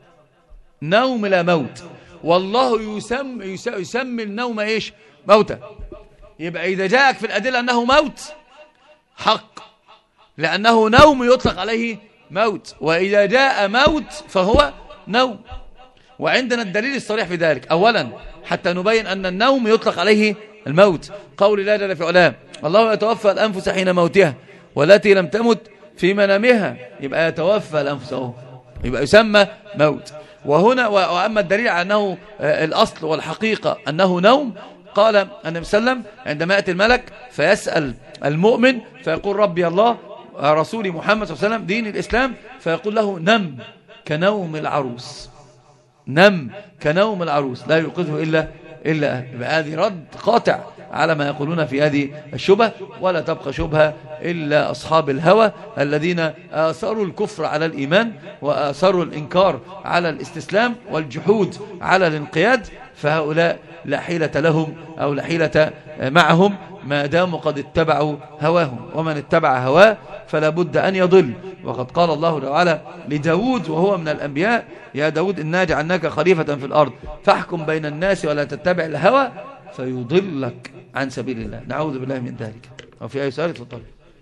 نوم لا موت، والله يسمي, يسمي النوم إيش؟ موتا. يبقى إذا جاءك في الأدلة أنه موت حق، لأنه نوم يطلق عليه موت، وإذا جاء موت فهو نوم. وعندنا الدليل الصريح في ذلك. أولا حتى نبين أن النوم يطلق عليه الموت، قول الله جل في علاه الله يتوفى الأنفس حين موتها والتي لم تمت في منامها، يبقى يتوفى الأنفس أهو، يبقى يسمى موت. وهنا وأما الدليل على أنه الأصل والحقيقة أنه نوم، قال النبي صلى الله عليه وسلم عندما يأتي الملك فيسأل المؤمن فيقول ربي الله رسولي محمد صلى الله عليه وسلم دين الإسلام، فيقول له نم كنوم العروس، نم كنوم العروس لا يوقظه إلا إلا يبقى هذه رد قاطع على ما يقولون في هذه الشبهة. ولا تبقى شبهة إلا أصحاب الهوى الذين آثروا الكفر على الإيمان وآثروا الإنكار على الاستسلام والجحود على الانقياد، فهؤلاء لا حيلة لهم أو لا حيلة معهم ما داموا قد اتبعوا هواهم، ومن اتبع هواه فلا بد أن يضل. وقد قال الله تعالى لداود وهو من الأنبياء: يا داود إنا جعلناك خليفة في الأرض فاحكم بين الناس ولا تتبع الهوى فيضلك عن سبيل الله. نعوذ بالله من ذلك. وفي أي سؤال تفضل.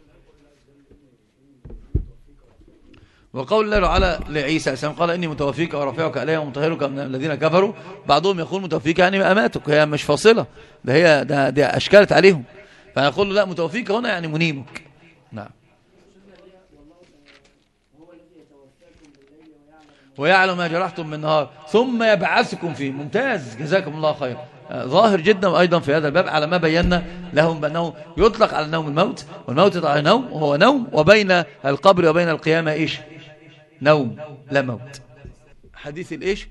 وقول الله تعالى لعيسى السلام قال إني متوفيك ورافعك إلي ومطهرك من الذين كفروا، بعضهم يقول متوفيك يعني أماتك، هي مش فاصلة، ده هي ده, ده أشكالت عليهم، فيقول له لا متوفيك هنا يعني منيمك. نعم. ويعلم ما جرحتم من نهار ثم يبعثكم فيه. ممتاز، جزاكم الله خير. ظاهر جدا أيضا في هذا الباب على ما بينا لهم بأنه يطلق على نوم الموت، والموت يطلق على نوم وهو نوم، وبين القبر وبين القيامة إيش؟ نوم لا موت. حديث الإيش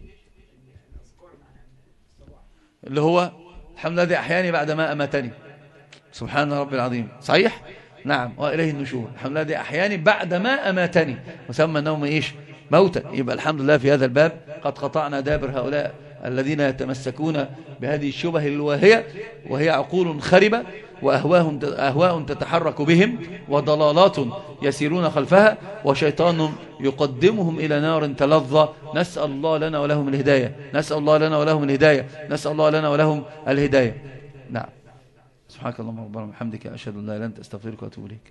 اللي هو الحمد لله الذي أحياني بعد ما أماتني، سبحان ربي العظيم، صحيح؟ نعم، وإليه النشور. الحمد لله الذي أحياني بعد ما أماتني، وسمى النوم إيش؟ موتا. يبقى الحمد لله في هذا الباب قد قطعنا دابر هؤلاء الذين يتمسكون بهذه الشبه الواهية، وهي عقول خربة وأهواهم أهواء تتحرك بهم وضلالات يسيرون خلفها وشيطان يقدمهم إلى نار تلظى. نسأل الله لنا ولهم الهداية، نسأل الله لنا ولهم الهداية، نسأل الله لنا ولهم الهداية. نعم. سبحانك اللهم ربنا وبحمدك، أشهد أن لا إله إلا أنت، أستغفرك وأتوب إليك.